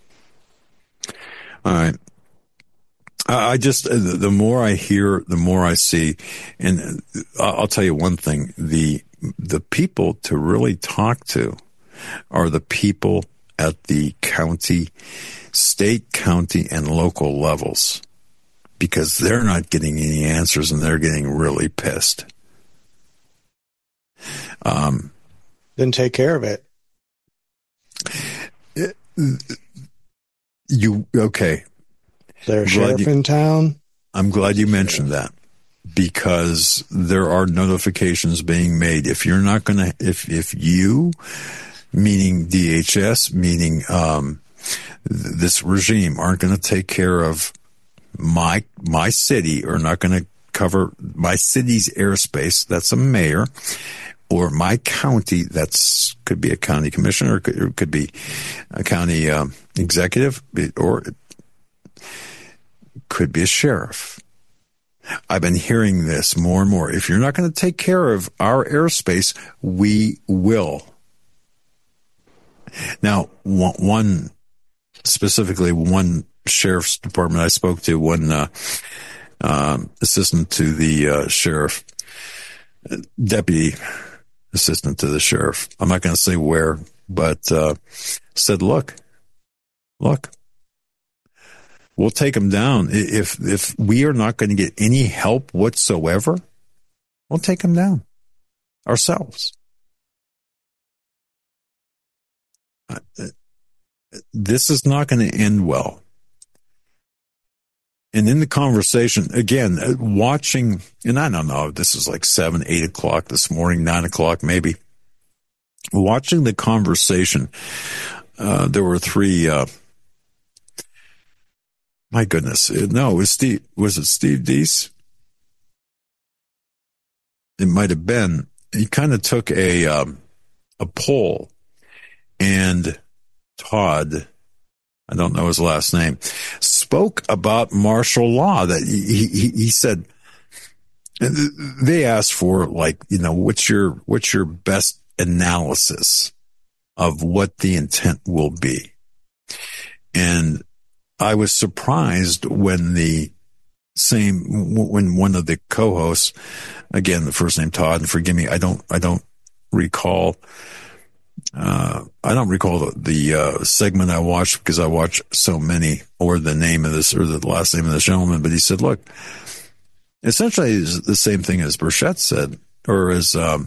All right. I just, the more I hear, the more I see. And I'll tell you one thing, the people to really talk to are the people at the county, state, county, and local levels, because they're not getting any answers and they're getting really pissed. Then take care of it. Okay. Is there a sheriff in town? I'm glad you mentioned that, because there are notifications being made. If you're not going to, if you meaning DHS, meaning this regime, aren't going to take care of my city, or not going to cover my city's airspace, that's a mayor, or my county, that's could be a county commissioner, or could be a county executive, or it could be a sheriff. I've been hearing this more and more. If you're not going to take care of our airspace, we will. Now, one sheriff's department I spoke to, one assistant to the sheriff, deputy assistant to the sheriff, I'm not going to say where, but said, look, we'll take them down. If we are not going to get any help whatsoever, we'll take them down ourselves. This is not going to end well. And in the conversation, again, watching, and I don't know, this is like 7, 8 o'clock this morning, 9 o'clock maybe, watching the conversation, there were three, my goodness, no, was it Steve Deese? It might have been. He kind of took a poll, and Todd, I don't know his last name, spoke about martial law. That he said, they asked for, like, what's your best analysis of what the intent will be? And I was surprised when one of the co-hosts, again, the first name Todd, and forgive me, I don't recall the segment I watched, because I watch so many, or the name of this, or the last name of this gentleman. But he said, look, essentially it's the same thing as Burchett said, or as John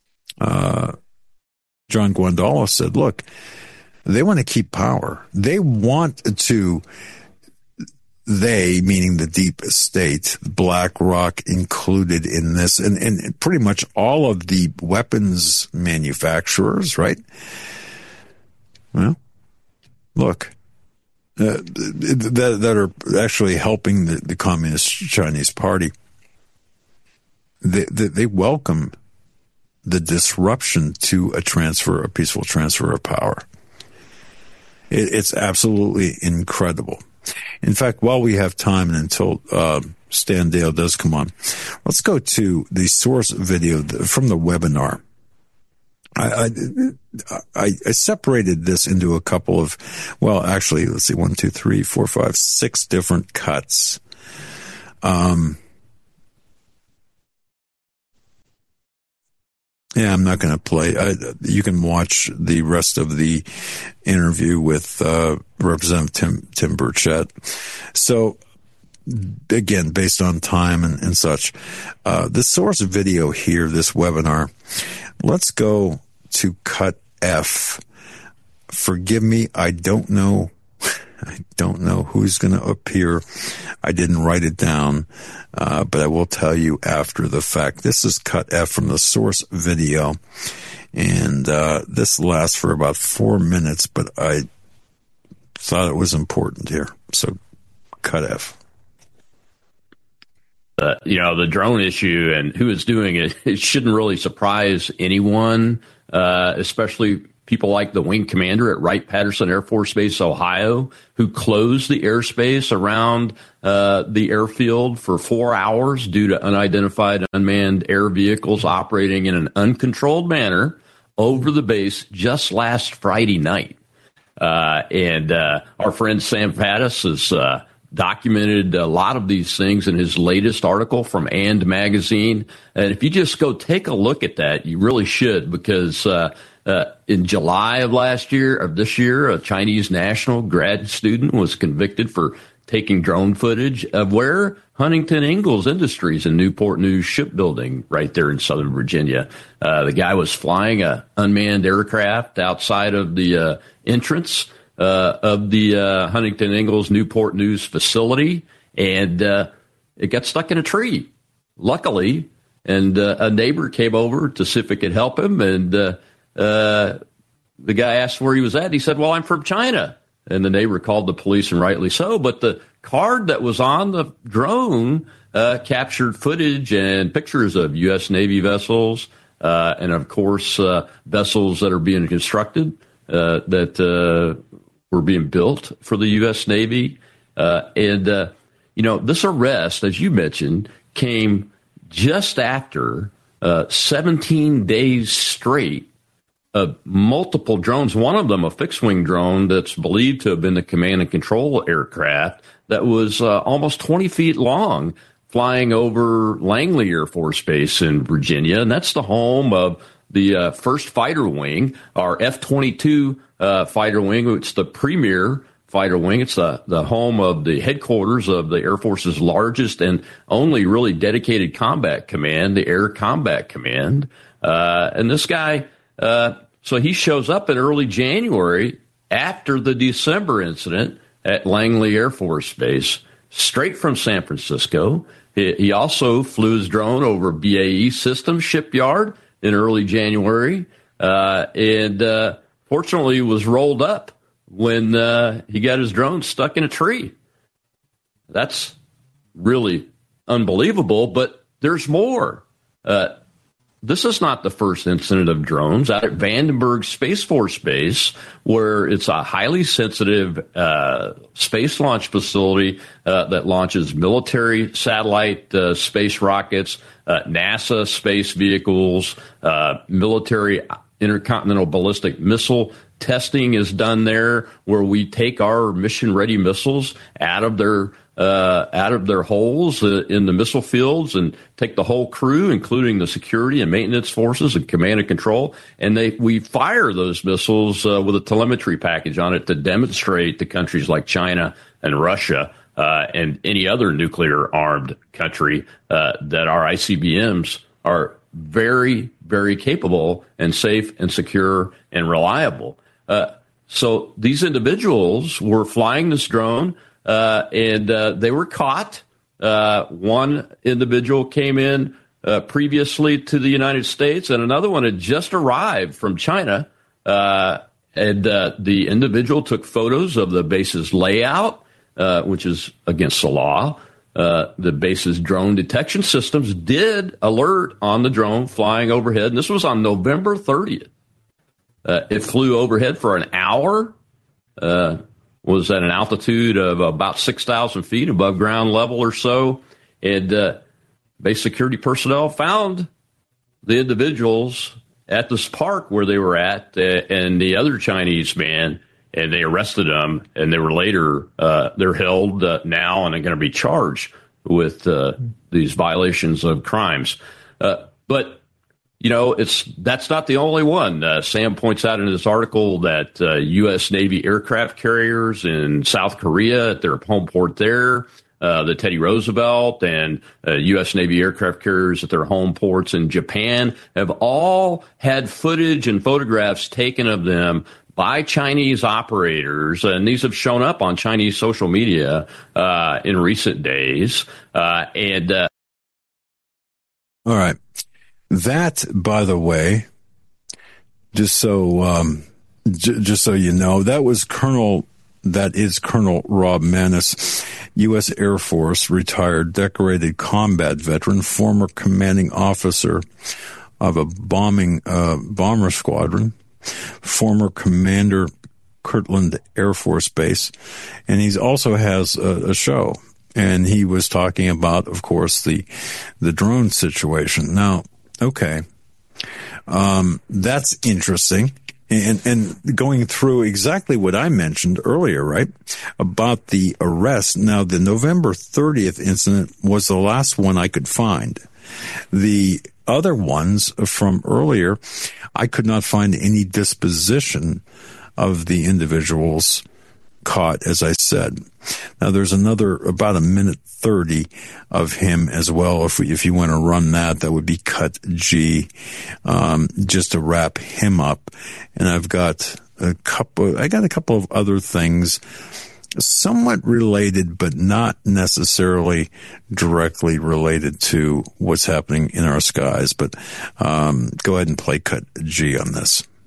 Guandolo said. Look, they want to keep power. They meaning the deep state, BlackRock included in this, and pretty much all of the weapons manufacturers, right? Well, look, that are actually helping the Communist Chinese Party. They welcome the disruption to a peaceful transfer of power. It's absolutely incredible. In fact, while we have time, and until Stan Dale does come on, let's go to the source video from the webinar. I separated this into a couple of, well, actually, let's see, 1, 2, 3, 4, 5, 6 different cuts. Yeah, I'm not going to play. You can watch the rest of the interview with Representative Tim Burchett. So, again, based on time and such, the source video here, this webinar, let's go to cut F. Forgive me, I don't know who's going to appear. I didn't write it down, but I will tell you after the fact. This is cut F from the source video, and this lasts for about 4 minutes, but I thought it was important here. So cut F. The drone issue and who is doing it, it shouldn't really surprise anyone, especially people like the wing commander at Wright-Patterson Air Force Base, Ohio, who closed the airspace around the airfield for 4 hours due to unidentified unmanned air vehicles operating in an uncontrolled manner over the base just last Friday night. And our friend Sam Faddis has documented a lot of these things in his latest article from And Magazine. And if you just go take a look at that, you really should, because in July of this year, a Chinese national grad student was convicted for taking drone footage of where Huntington Ingalls Industries in Newport News shipbuilding right there in Southern Virginia. The guy was flying a unmanned aircraft outside of the entrance of the Huntington Ingalls Newport News facility, and it got stuck in a tree, luckily. And a neighbor came over to see if it could help him, and the guy asked where he was at. He said, well, I'm from China. And the neighbor called the police, and rightly so. But the card that was on the drone captured footage and pictures of U.S. Navy vessels and, of course, vessels that are being constructed that were being built for the U.S. Navy. This arrest, as you mentioned, came just after 17 days straight of multiple drones, one of them a fixed-wing drone that's believed to have been the command and control aircraft that was almost 20 feet long, flying over Langley Air Force Base in Virginia. And that's the home of the 1st Fighter Wing, our F-22 fighter wing. It's the premier fighter wing. It's the home of the headquarters of the Air Force's largest and only really dedicated combat command, the Air Combat Command. And this guy, so he shows up in early January after the December incident at Langley Air Force Base, straight from San Francisco. He also flew his drone over BAE Systems shipyard in early January, and fortunately was rolled up when he got his drone stuck in a tree. That's really unbelievable, but there's more. This is not the first incident of drones out at Vandenberg Space Force Base, where it's a highly sensitive space launch facility that launches military satellite space rockets, NASA space vehicles, military intercontinental ballistic missile testing is done there, where we take our mission-ready missiles out of their holes in the missile fields and take the whole crew, including the security and maintenance forces and command and control, and we fire those missiles with a telemetry package on it to demonstrate to countries like China and Russia and any other nuclear-armed country that our ICBMs are very, very capable and safe and secure and reliable. So these individuals were flying this drone, and they were caught. One individual came in previously to the United States, and another one had just arrived from China. And the individual took photos of the base's layout, which is against the law. The base's drone detection systems did alert on the drone flying overhead, and this was on November 30th. It flew overhead for an hour, was at an altitude of about 6,000 feet above ground level or so, and base security personnel found the individuals at this park where they were at and the other Chinese man, and they arrested them, and they were later, they're held now and are going to be charged with these violations of crimes. But that's not the only one. Sam points out in this article that U.S. Navy aircraft carriers in South Korea at their home port there, the Teddy Roosevelt, and U.S. Navy aircraft carriers at their home ports in Japan have all had footage and photographs taken of them by Chinese operators, and these have shown up on Chinese social media in recent days. All right. That, by the way, just so you know, that is Colonel Rob Maness, U.S. Air Force, retired, decorated combat veteran, former commanding officer of a bomber squadron, former commander, Kirtland Air Force Base, and he also has a show. And he was talking about, of course, the drone situation. Now, okay, that's interesting. And going through exactly what I mentioned earlier, right, about the arrest. Now, the November 30th incident was the last one I could find. The other ones from earlier, I could not find any disposition of the individuals caught, as I said. Now, there's another about 1:30 of him as well. If you want to run that would be cut G, just to wrap him up. And I got a couple of other things somewhat related, but not necessarily directly related to what's happening in our skies. But go ahead and play cut G on this.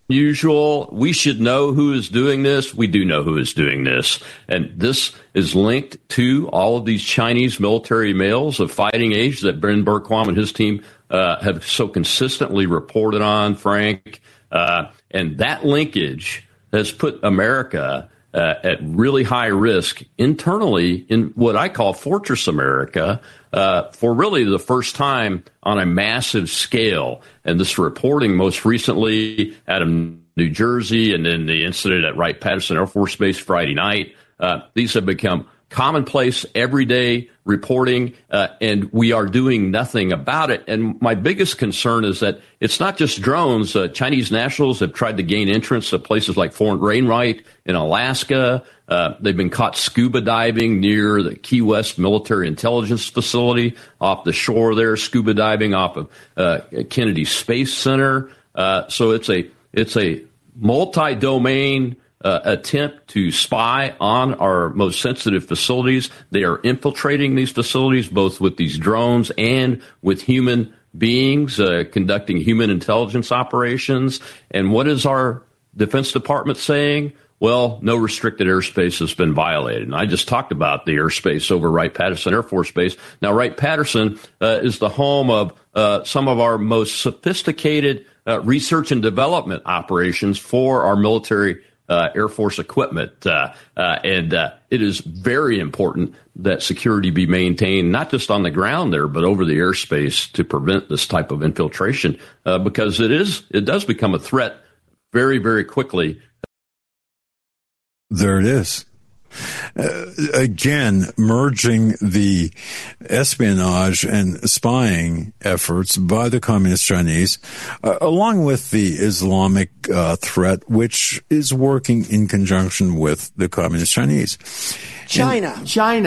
usual. We should know who is doing this. We do know who is doing this. And this is linked to all of these Chinese military males of fighting age that Ben Bergquam and his team have so consistently reported on, Frank. And that linkage has put America at really high risk internally in what I call Fortress America for really the first time on a massive scale. And this reporting most recently out of New Jersey and then the incident at Wright-Patterson Air Force Base Friday night, these have become commonplace, everyday reporting, and we are doing nothing about it. And my biggest concern is that it's not just drones. Chinese nationals have tried to gain entrance to places like Fort Wainwright in Alaska. They've been caught scuba diving near the Key West Military Intelligence Facility off the shore there, scuba diving off of Kennedy Space Center. So it's a multi-domain attempt to spy on our most sensitive facilities. They are infiltrating these facilities, both with these drones and with human beings, conducting human intelligence operations. And what is our Defense Department saying? Well, no restricted airspace has been violated. And I just talked about the airspace over Wright-Patterson Air Force Base. Now, Wright-Patterson is the home of some of our most sophisticated research and development operations for our military Air Force equipment. And it is very important that security be maintained, not just on the ground there, but over the airspace to prevent this type of infiltration, because it does become a threat very, very quickly. There it is. Again, merging the espionage and spying efforts by the Communist Chinese, along with the Islamic threat, which is working in conjunction with the Communist Chinese. China.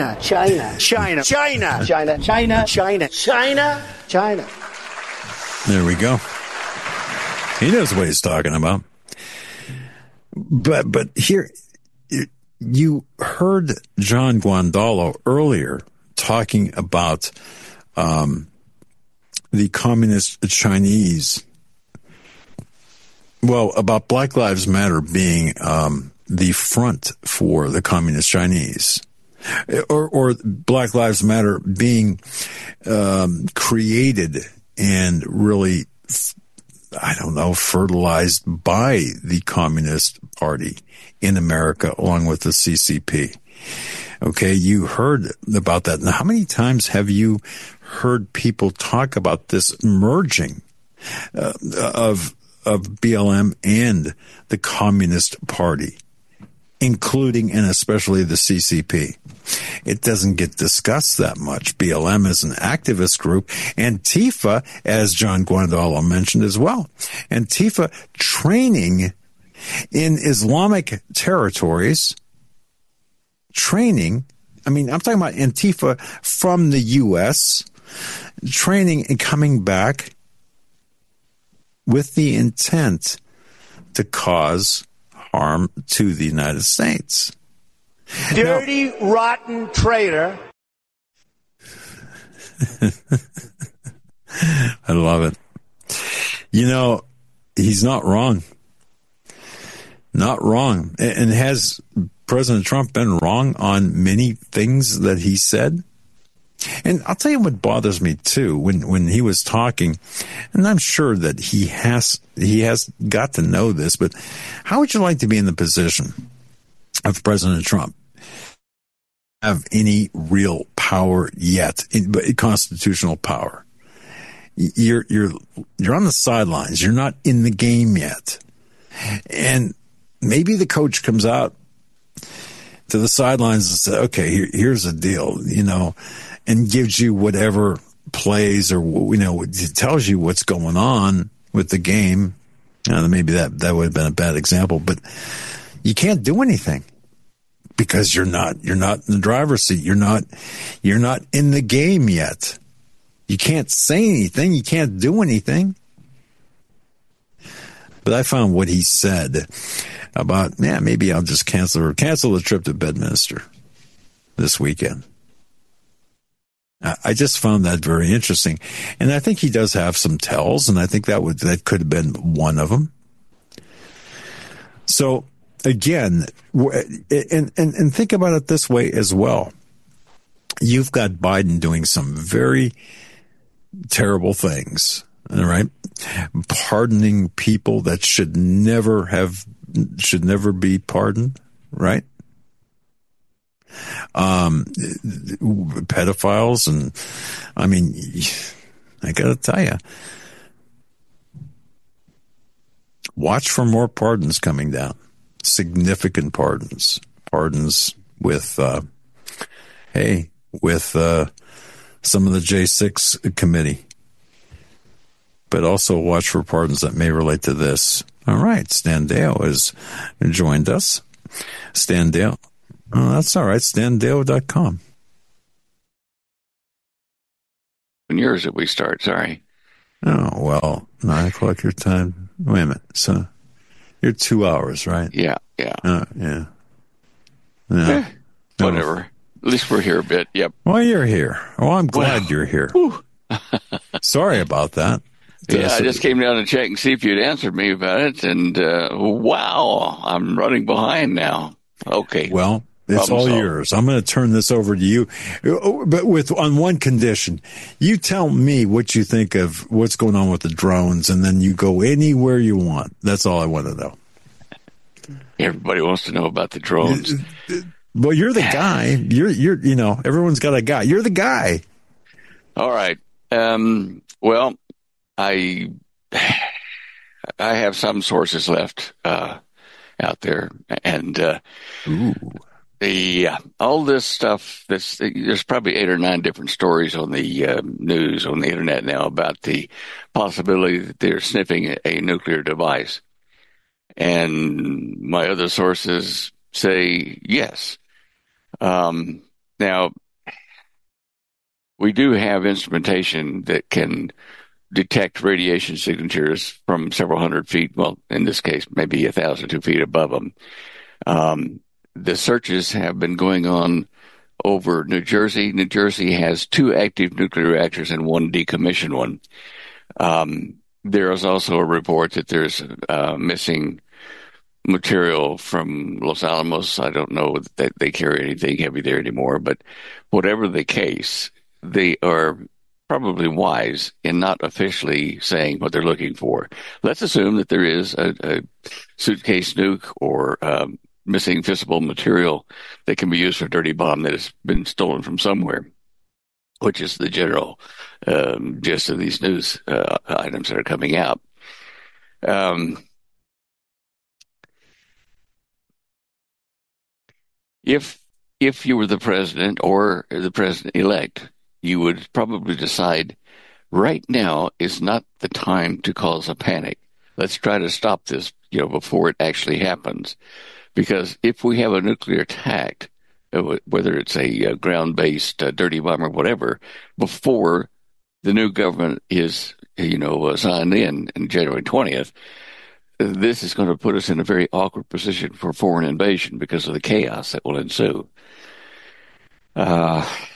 There we go. He knows what he's talking about. But here, you heard John Guandolo earlier talking about the Communist Chinese. Well, about Black Lives Matter being the front for the Communist Chinese, or Black Lives Matter being created and really, I don't know, fertilized by the Communist Party in America, along with the CCP. Okay, you heard about that. Now, how many times have you heard people talk about this merging of BLM and the Communist Party, including and especially the CCP? It doesn't get discussed that much. BLM is an activist group. Antifa, as John Guandolo mentioned as well. Antifa training in Islamic territories. Training, I mean, I'm talking about Antifa from the U.S., training and coming back with the intent to cause harm to the United States. Dirty, rotten traitor. I love it. You know, he's not wrong. Not wrong. And has President Trump been wrong on many things that he said? And I'll tell you what bothers me too, when he was talking, and I'm sure that he has got to know this, but how would you like to be in the position of President Trump? Have any real power yet, constitutional power? You're on the sidelines. You're not in the game yet. And maybe the coach comes out to the sidelines and says, okay, here's the deal, you know, and gives you whatever plays or, you know, tells you what's going on with the game. Maybe that would have been a bad example, but you can't do anything because you're not in the driver's seat. You're not in the game yet. You can't say anything. You can't do anything. But I found what he said about, maybe I'll just cancel the trip to Bedminster this weekend. I just found that very interesting. And I think he does have some tells, and I think that could have been one of them. So again, and think about it this way as well. You've got Biden doing some very terrible things, all right? Pardoning people that should never be pardoned, right? Pedophiles, and I mean, I gotta tell you, watch for more pardons coming down. Significant pardons with some of the J6 committee, but also watch for pardons that may relate to this. All right, Stan Deyo has joined us. Stan Deyo. Oh, that's all right. StanDeyo.com. When yours did we start? Sorry. Oh, well, 9 o'clock your time. Wait a minute. So you're 2 hours, right? Yeah. Yeah. No. Whatever. At least we're here a bit. Yep. Well, you're here. Well, I'm glad you're here. Sorry about that. Yeah, I just came down to check and see if you'd answered me about it, and wow, I'm running behind now. Okay. Well, it's all yours. I'm going to turn this over to you, but on one condition. You tell me what you think of what's going on with the drones, and then you go anywhere you want. That's all I want to know. Everybody wants to know about the drones. Well, you're the guy. You're everyone's got a guy. You're the guy. All right. Well, I have some sources left out there, and all this stuff. There's probably 8 or 9 different stories on the news on the internet now about the possibility that they're sniffing a nuclear device, and my other sources say yes. Now, we do have instrumentation that can detect radiation signatures from several hundred feet. Well, in this case, maybe 1,002 feet above them. The searches have been going on over New Jersey. New Jersey has 2 active nuclear reactors and 1 decommissioned one. There is also a report that there's missing material from Los Alamos. I don't know that they carry anything heavy there anymore, but whatever the case, they are probably wise in not officially saying what they're looking for. Let's assume that there is a suitcase nuke or missing fissile material that can be used for a dirty bomb that has been stolen from somewhere, which is the general gist of these news items that are coming out. If you were the president or the president-elect, you would probably decide right now is not the time to cause a panic. Let's try to stop this, before it actually happens. Because if we have a nuclear attack, whether it's a ground-based dirty bomb or whatever, before the new government is, signed in January 20th, this is going to put us in a very awkward position for foreign invasion because of the chaos that will ensue. Let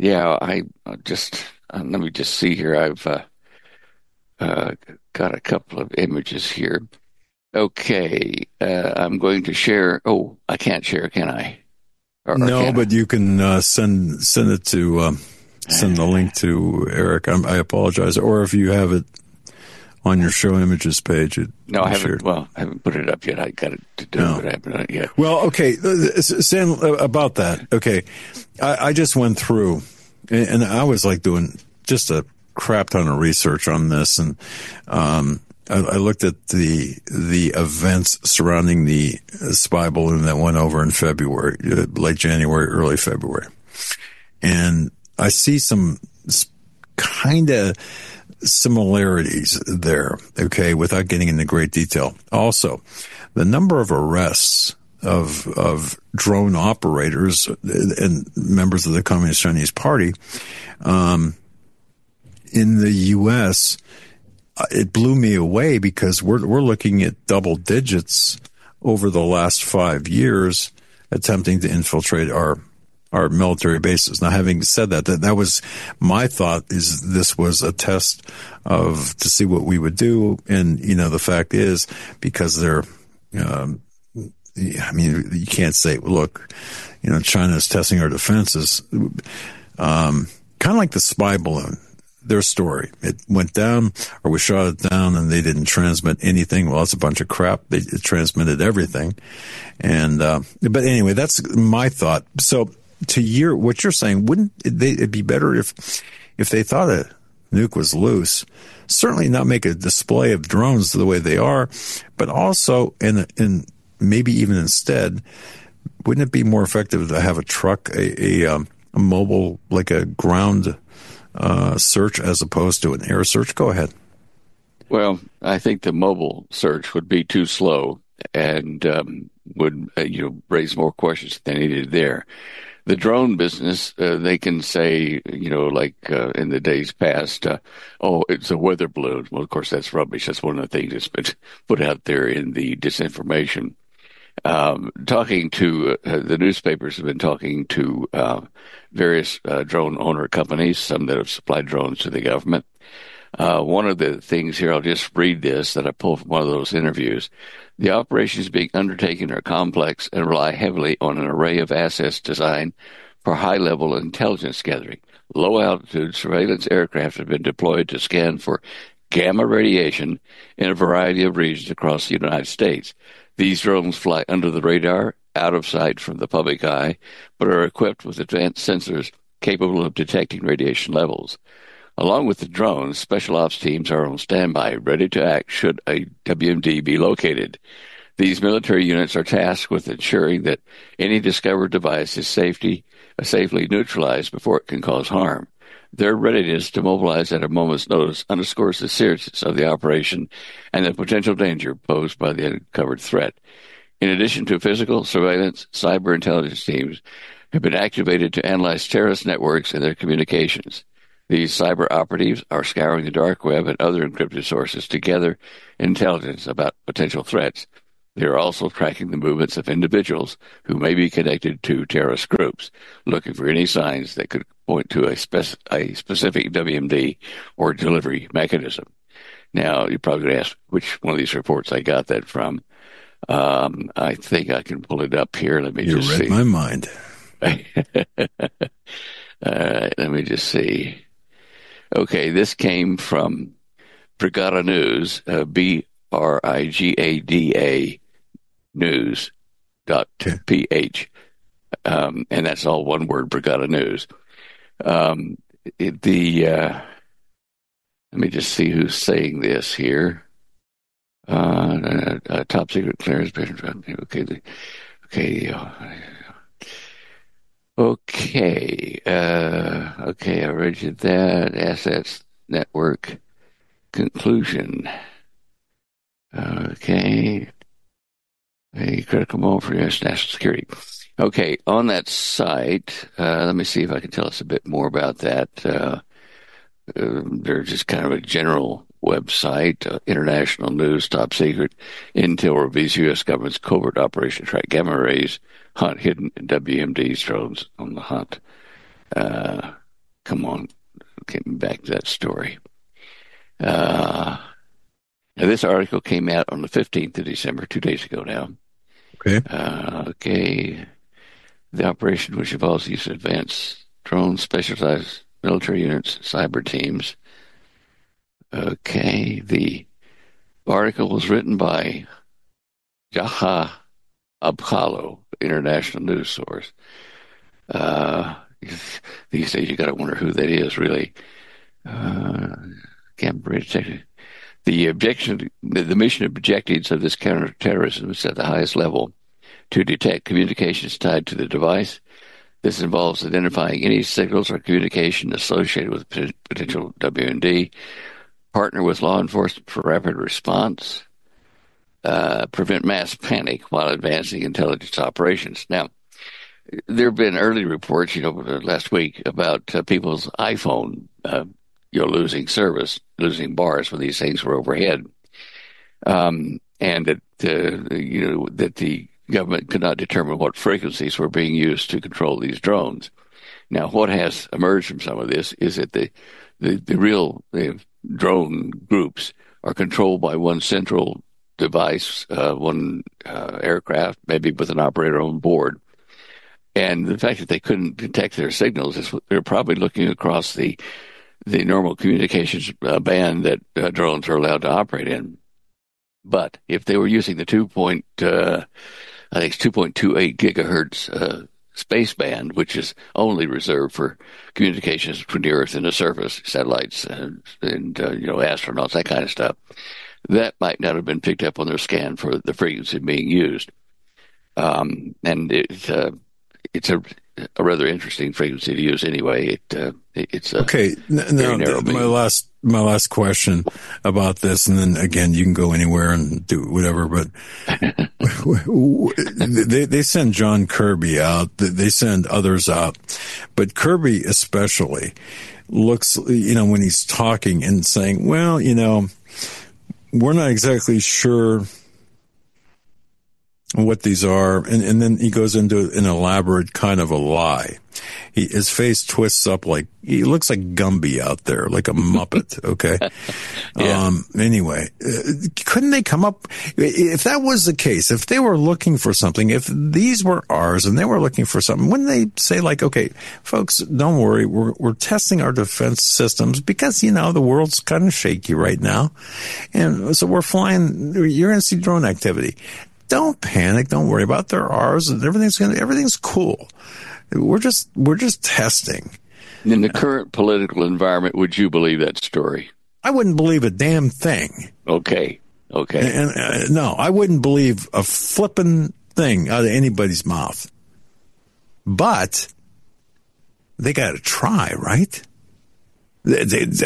me just see here. I've got a couple of images here. Okay, I'm going to share. Oh, I can't share, can I? No, but you can send it to send the link to Eric. I apologize. Or if you have it on your show images page. No, I haven't. Well, I haven't put it up yet. I got it to do, but I haven't done it yet. Well, okay, Sam, about that. Okay, I just went through, and I was like doing just a crap ton of research on this, and I looked at the events surrounding the spy balloon that went over in February, late January, early February, and I see some kind of similarities there, okay, without getting into great detail. Also, the number of arrests of drone operators and members of the Communist Chinese Party in the U.S., it blew me away because we're looking at double digits over the last 5 years attempting to infiltrate our military bases. Now, having said that was my thought, is this was a test to see what we would do. And, the fact is, because they're I mean, you can't say, look, China's testing our defenses. Kind of like the spy balloon. Their story. It went down, or we shot it down, and they didn't transmit anything. Well, that's a bunch of crap. It transmitted everything. And but anyway, that's my thought. So to what you're saying, wouldn't it be better if they thought a nuke was loose? Certainly not make a display of drones the way they are, but also, and maybe even instead, wouldn't it be more effective to have a truck, a mobile, like a ground search as opposed to an air search? Go ahead. Well, I think the mobile search would be too slow and would raise more questions than needed there. The drone business, they can say, like in the days past, it's a weather balloon. Well, of course, that's rubbish. That's one of the things that's been put out there in the disinformation. Talking to the newspapers have been talking to various drone owner companies, some that have supplied drones to the government. One of the things here, I'll just read this that I pulled from one of those interviews. The operations being undertaken are complex and rely heavily on an array of assets designed for high-level intelligence gathering. Low-altitude surveillance aircraft have been deployed to scan for gamma radiation in a variety of regions across the United States. These drones fly under the radar, out of sight from the public eye, but are equipped with advanced sensors capable of detecting radiation levels. Along with the drones, special ops teams are on standby, ready to act should a WMD be located. These military units are tasked with ensuring that any discovered device is safely neutralized before it can cause harm. Their readiness to mobilize at a moment's notice underscores the seriousness of the operation and the potential danger posed by the uncovered threat. In addition to physical surveillance, cyber intelligence teams have been activated to analyze terrorist networks and their communications. These cyber operatives are scouring the dark web and other encrypted sources to gather intelligence about potential threats. They are also tracking the movements of individuals who may be connected to terrorist groups, looking for any signs that could point to a specific WMD or delivery mechanism. Now, you're probably going to ask which one of these reports I got that from. I think I can pull it up here. Let me just see. You read my mind. Let me just see. Okay, this came from Brigada News, BRIGADA news.ph. And that's all one word, Brigada News. Let me just see who's saying this here. Top secret clearance. Okay, I read you that. Assets network conclusion. Okay. A critical moment for U.S. national security. Okay, on that site, let me see if I can tell us a bit more about that. They're just kind of a general website, international news, top secret. Intel reveals U.S. government's covert operation to track gamma rays, hunt hidden WMD's drones on the hunt. Come on, get me back to that story. Now, this article came out on the 15th of December, 2 days ago now. Okay. The operation, which involves the use of advanced drones, specialized military units, cyber teams. Okay. The article was written by Jaha Abkhalo, international news source. These days, you got to wonder who that is, really. The mission objectives of this counterterrorism is at the highest level to detect communications tied to the device. This involves identifying any signals or communication associated with potential WMD, partner with law enforcement for rapid response, prevent mass panic while advancing intelligence operations. Now, there have been early reports, last week about people's iPhone, losing service, losing bars when these things were overhead, and that the government could not determine what frequencies were being used to control these drones. Now, what has emerged from some of this is that the real drone groups are controlled by one central device, one aircraft, maybe with an operator on board. And the fact that they couldn't detect their signals is they're probably looking across the normal communications band that drones are allowed to operate in. But if they were using the 2.28 gigahertz space band, which is only reserved for communications between the Earth and the surface, satellites and astronauts, that kind of stuff, that might not have been picked up on their scan for the frequency being used. And it's a rather interesting frequency to use anyway. It's okay. Now, my last question about this, and then again, you can go anywhere and do whatever. But they send John Kirby out. They send others out, but Kirby especially looks, when he's talking and saying, "Well, we're not exactly sure what these are," and then he goes into an elaborate kind of a lie. His face twists up like he looks like Gumby out there, like a Muppet. Okay. Yeah. Anyway, couldn't they come up, if that was the case, if they were looking for something, if these were ours and they were looking for something, wouldn't they say like, okay, folks, don't worry, we're testing our defense systems because the world's kind of shaky right now, and so we're flying. You're going to see drone activity. Don't panic. Don't worry about it. They're ours, and everything's cool. We're just testing. In the current political environment, would you believe that story? I wouldn't believe a damn thing. Okay. And no, I wouldn't believe a flippin' thing out of anybody's mouth. But they got to try, right? Isn't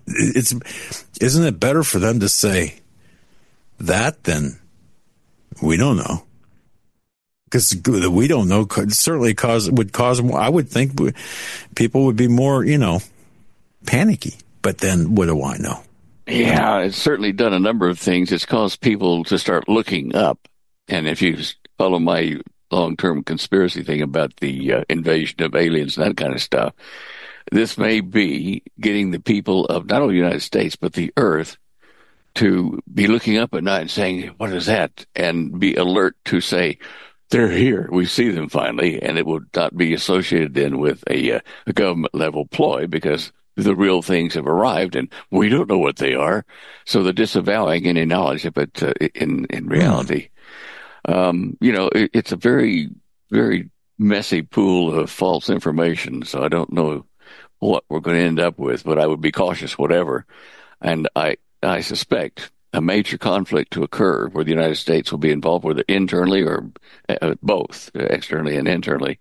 it better for them to say that than we don't know? Because we don't know could certainly would cause more. I would think people would be more, panicky. But then what do I know? Yeah, it's certainly done a number of things. It's caused people to start looking up. And if you follow my long-term conspiracy thing about the invasion of aliens and that kind of stuff, this may be getting the people of not only the United States, but the Earth to be looking up at night and saying, what is that? And be alert to say, they're here. We see them finally. And it would not be associated then with a government level ploy because the real things have arrived and we don't know what they are. So the disavowing any knowledge of it in reality. It's a very, very messy pool of false information. So I don't know what we're going to end up with, but I would be cautious, whatever. And I suspect a major conflict to occur where the United States will be involved, whether internally or both, externally and internally,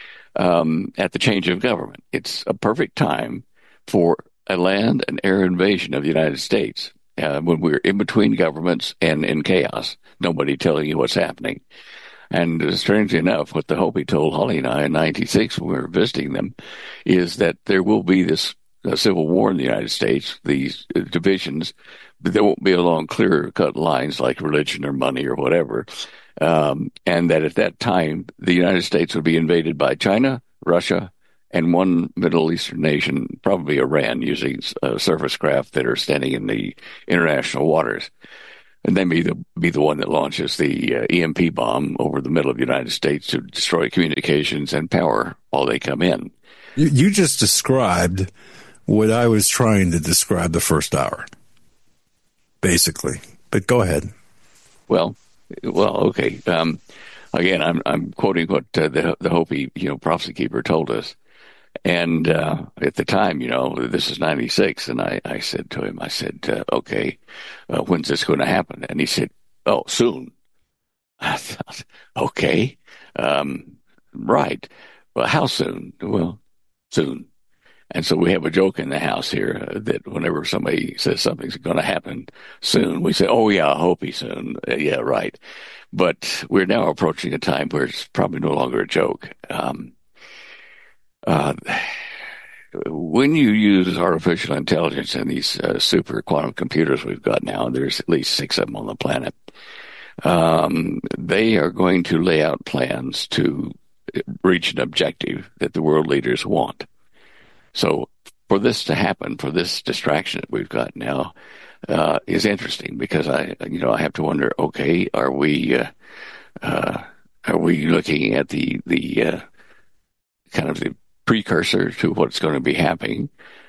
at the change of government. It's a perfect time for a land and air invasion of the United States when we're in between governments and in chaos, nobody telling you what's happening. And strangely enough, what the Hopi told Holly and I in 96 when we were visiting them is that there will be this civil war in the United States, these divisions, but there won't be along clear-cut lines like religion or money or whatever, and that at that time, the United States would be invaded by China, Russia, and one Middle Eastern nation, probably Iran, using surface craft that are standing in the international waters. And they may be the one that launches the EMP bomb over the middle of the United States to destroy communications and power while they come in. You just described what I was trying to describe the first hour, basically. But go ahead. Well, okay. Again, I'm quoting what the Hopi, prophecy keeper told us. And at the time, this is 96, and I said to him, okay, when's this going to happen? And he said, oh, soon. I thought, okay, right. Well, how soon? Well, soon. And so we have a joke in the house here that whenever somebody says something's going to happen soon, we say, oh, yeah, I hope he soon. Yeah, right. But we're now approaching a time where it's probably no longer a joke. When you use artificial intelligence and these super quantum computers we've got now, there's at least 6 of them on the planet, they are going to lay out plans to reach an objective that the world leaders want. So for this to happen, for this distraction that we've got now, is interesting because I have to wonder, okay, are we looking at the kind of the precursor to what's going to be happening?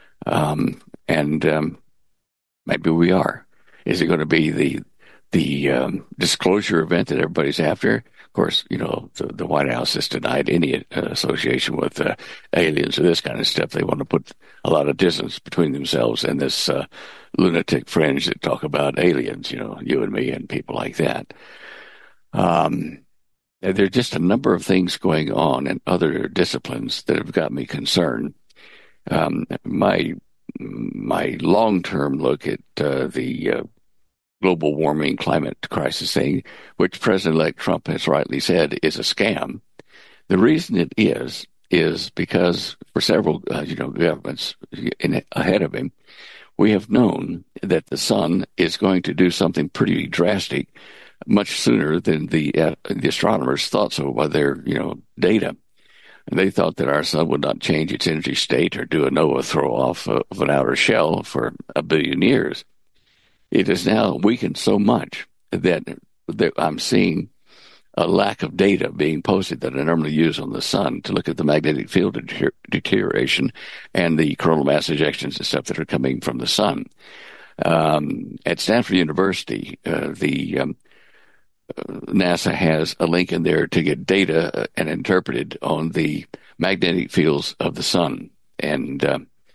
Maybe we are. Is it going to be the disclosure event that everybody's after? Of course, the White House has denied any association with aliens or this kind of stuff. They want to put a lot of distance between themselves and this lunatic fringe that talk about aliens, you and me and people like that. There are just a number of things going on in other disciplines that have got me concerned. My long-term look at the global warming climate crisis thing, which President-elect Trump has rightly said is a scam. The reason it is because for several governments ahead of him, we have known that the sun is going to do something pretty drastic much sooner than the astronomers thought so by their data. And they thought that our sun would not change its energy state or do a Noah throw-off of an outer shell for 1 billion years. It is now weakened so much that I'm seeing a lack of data being posted that I normally use on the sun to look at the magnetic field deterioration and the coronal mass ejections and stuff that are coming from the sun. At Stanford University, NASA has a link in there to get data and interpreted on the magnetic fields of the sun, and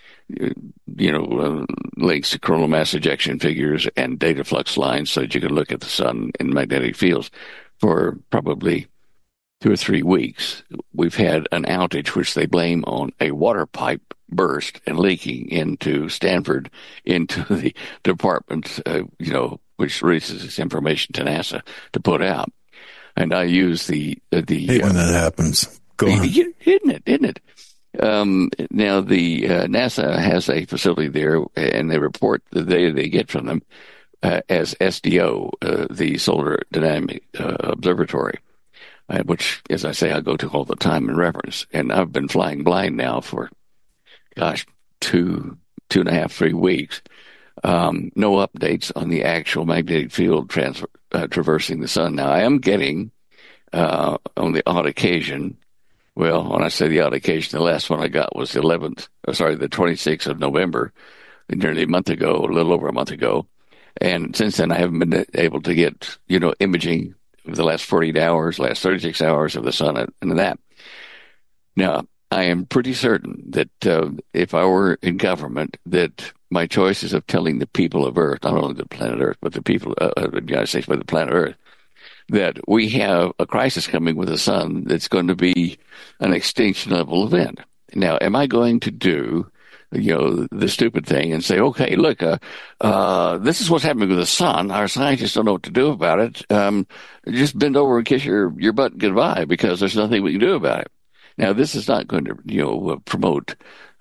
links to coronal mass ejection figures and data flux lines so that you can look at the sun in magnetic fields. For probably 2 or 3 weeks, we've had an outage which they blame on a water pipe burst and leaking into Stanford, into the department, which releases this information to NASA to put out. And I use the hate when that happens. Go on. Isn't it? Now the NASA has a facility there, and they report the data they get from them as SDO, the Solar Dynamic Observatory, which, as I say, I go to all the time in reference. And I've been flying blind now for, 2.5, 3 weeks. No updates on the actual magnetic field traversing the sun. Now, I am getting, on the odd occasion, well, when I say the odd occasion, the last one I got was the 26th of November, nearly a month ago, a little over a month ago. And since then, I haven't been able to get, imaging of the last 48 hours, last 36 hours of the sun and that. Now, I am pretty certain that if I were in government, that my choices of telling the people of Earth, not only the planet Earth, but the people of the United States, but the planet Earth, that we have a crisis coming with the sun that's going to be an extinction level event. Now, am I going to do the stupid thing and say, okay, look, this is what's happening with the sun. Our scientists don't know what to do about it. Just bend over and kiss your butt goodbye because there's nothing we can do about it. Now, this is not going to, promote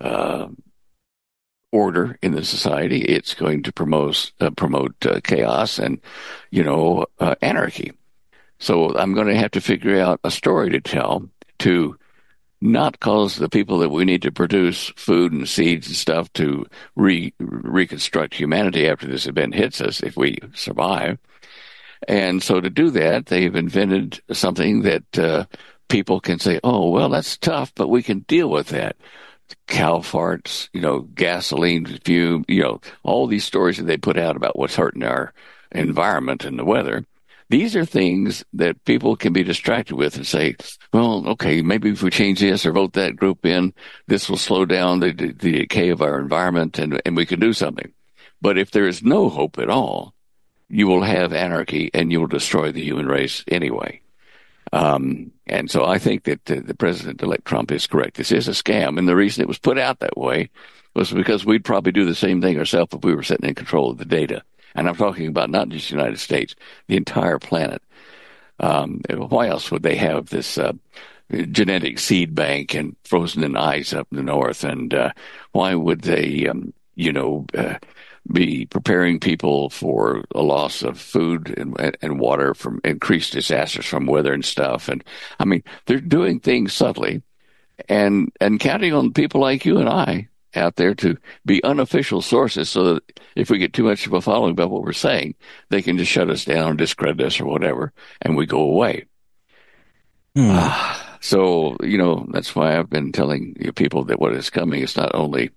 order in the society. It's going to promote chaos and, anarchy. So I'm going to have to figure out a story to tell to not cause the people that we need to produce food and seeds and stuff to reconstruct humanity after this event hits us, if we survive. And so to do that, they've invented something that people can say, oh, well, that's tough, but we can deal with that. Cow farts, gasoline fume, all these stories that they put out about what's hurting our environment and the weather. These are things that people can be distracted with and say, well, okay, maybe if we change this or vote that group in, this will slow down the decay of our environment and we can do something. But if there is no hope at all, you will have anarchy and you will destroy the human race anyway. And so I think that the President-elect Trump is correct. This is a scam. And the reason it was put out that way was because we'd probably do the same thing ourselves if we were sitting in control of the data. And I'm talking about not just the United States, the entire planet. Why else would they have this genetic seed bank and frozen in ice up in the north? And why would they, be preparing people for a loss of food and water from increased disasters from weather and stuff? And I mean, they're doing things subtly and counting on people like you and I out there to be unofficial sources so that if we get too much of a following about what we're saying, they can just shut us down or discredit us or whatever, and we go away. So, that's why I've been telling people that what is coming is not only,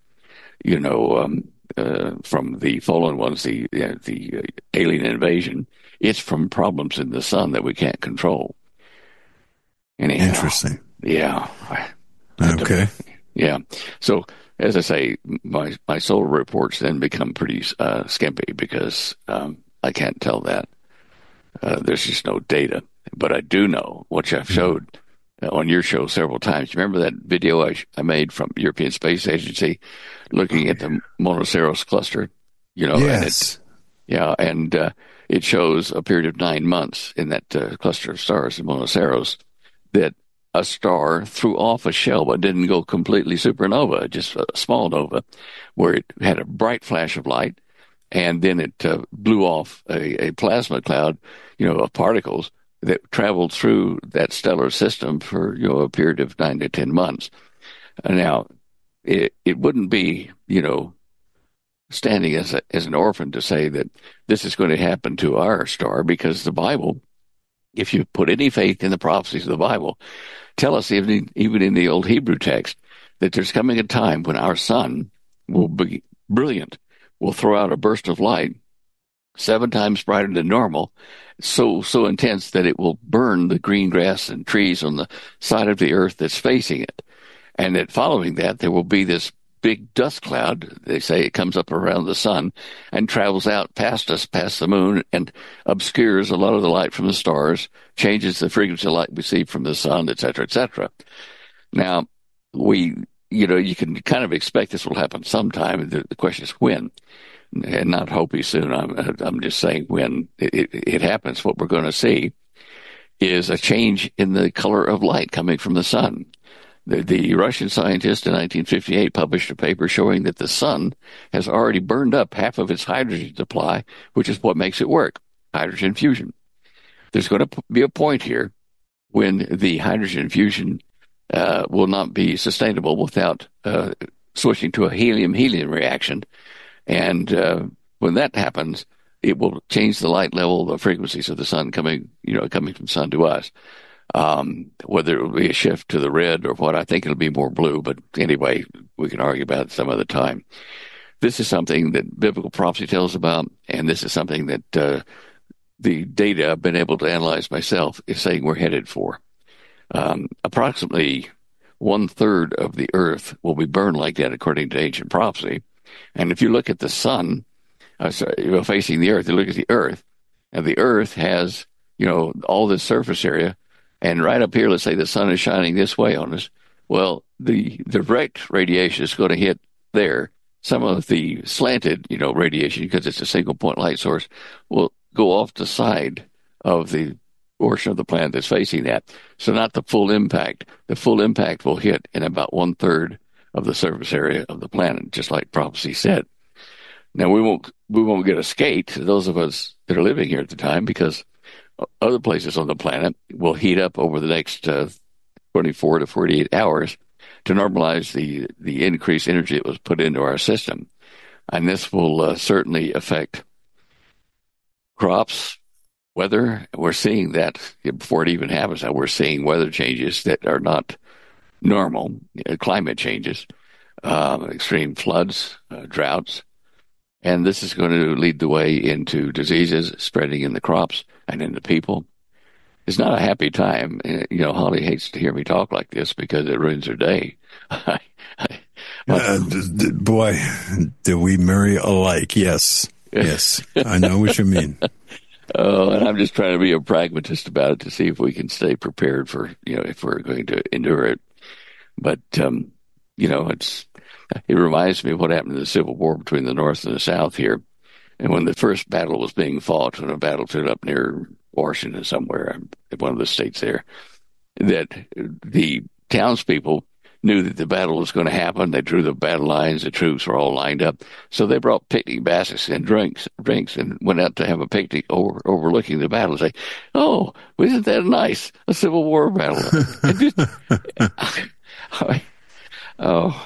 from the fallen ones, the alien invasion, it's from problems in the sun that we can't control. Anyhow, interesting. Yeah. Okay. Yeah. So, as I say, my solar reports then become pretty skimpy because I can't tell that. There's just no data. But I do know, which I've showed on your show several times. Remember that video I made from European Space Agency looking at the Monoceros cluster? Yes. And it shows a period of 9 months in that cluster of stars in Monoceros that a star threw off a shell but didn't go completely supernova, just a small nova, where it had a bright flash of light, and then it blew off a plasma cloud, of particles that traveled through that stellar system for, a period of 9 to 10 months. Now, it wouldn't be, standing as an orphan to say that this is going to happen to our star, because the Bible, if you put any faith in the prophecies of the Bible, tell us even in the old Hebrew text that there's coming a time when our sun will be brilliant, will throw out a burst of light 7 times brighter than normal, so intense that it will burn the green grass and trees on the side of the earth that's facing it. And that following that, there will be this big dust cloud. They say it comes up around the sun and travels out past us, past the moon, and obscures a lot of the light from the stars, changes the frequency of light we see from the sun, et cetera, et cetera. Now, you can kind of expect this will happen sometime. The question is when. And not hoping soon. I'm just saying when it happens, what we're going to see is a change in the color of light coming from the sun. The Russian scientist in 1958 published a paper showing that the sun has already burned up half of its hydrogen supply, which is what makes it work, hydrogen fusion. There's going to be a point here when the hydrogen fusion will not be sustainable without switching to a helium-helium reaction. And when that happens, it will change the light level, the frequencies of the sun coming from sun to us. Whether it will be a shift to the red or what, I think it'll be more blue. But anyway, we can argue about it some other time. This is something that biblical prophecy tells about, and this is something that the data I've been able to analyze myself is saying we're headed for. Approximately 1/3 of the earth will be burned like that, according to ancient prophecy. And if you look at the sun, facing the earth, you look at the earth, and the earth has, all this surface area, and right up here, let's say the sun is shining this way on us. Well, the direct radiation is going to hit there. Some of the slanted, radiation, because it's a single point light source, will go off the side of the portion of the planet that's facing that. So not the full impact. The full impact will hit in about 1/3 of the surface area of the planet, just like prophecy said. Now we won't get a skate, those of us that are living here at the time, because other places on the planet will heat up over the next 24 to 48 hours to normalize the increased energy that was put into our system. And this will certainly affect crops, weather. We're seeing that before it even happens. We're seeing weather changes that are not normal, climate changes, extreme floods, droughts. And this is going to lead the way into diseases spreading in the crops and in the people. It's not a happy time. Holly hates to hear me talk like this because it ruins her day. Boy, do we marry alike? Yes. Yes. I know what you mean. And I'm just trying to be a pragmatist about it to see if we can stay prepared for, if we're going to endure it. But, it reminds me of what happened in the Civil War between the North and the South here. And when the first battle was being fought, when a battle took up near Washington somewhere, in one of the states there, that the townspeople knew that the battle was going to happen. They drew the battle lines. The troops were all lined up. So they brought picnic baskets and drinks and went out to have a picnic overlooking the battle and say, "Oh, isn't that nice? A Civil War battle."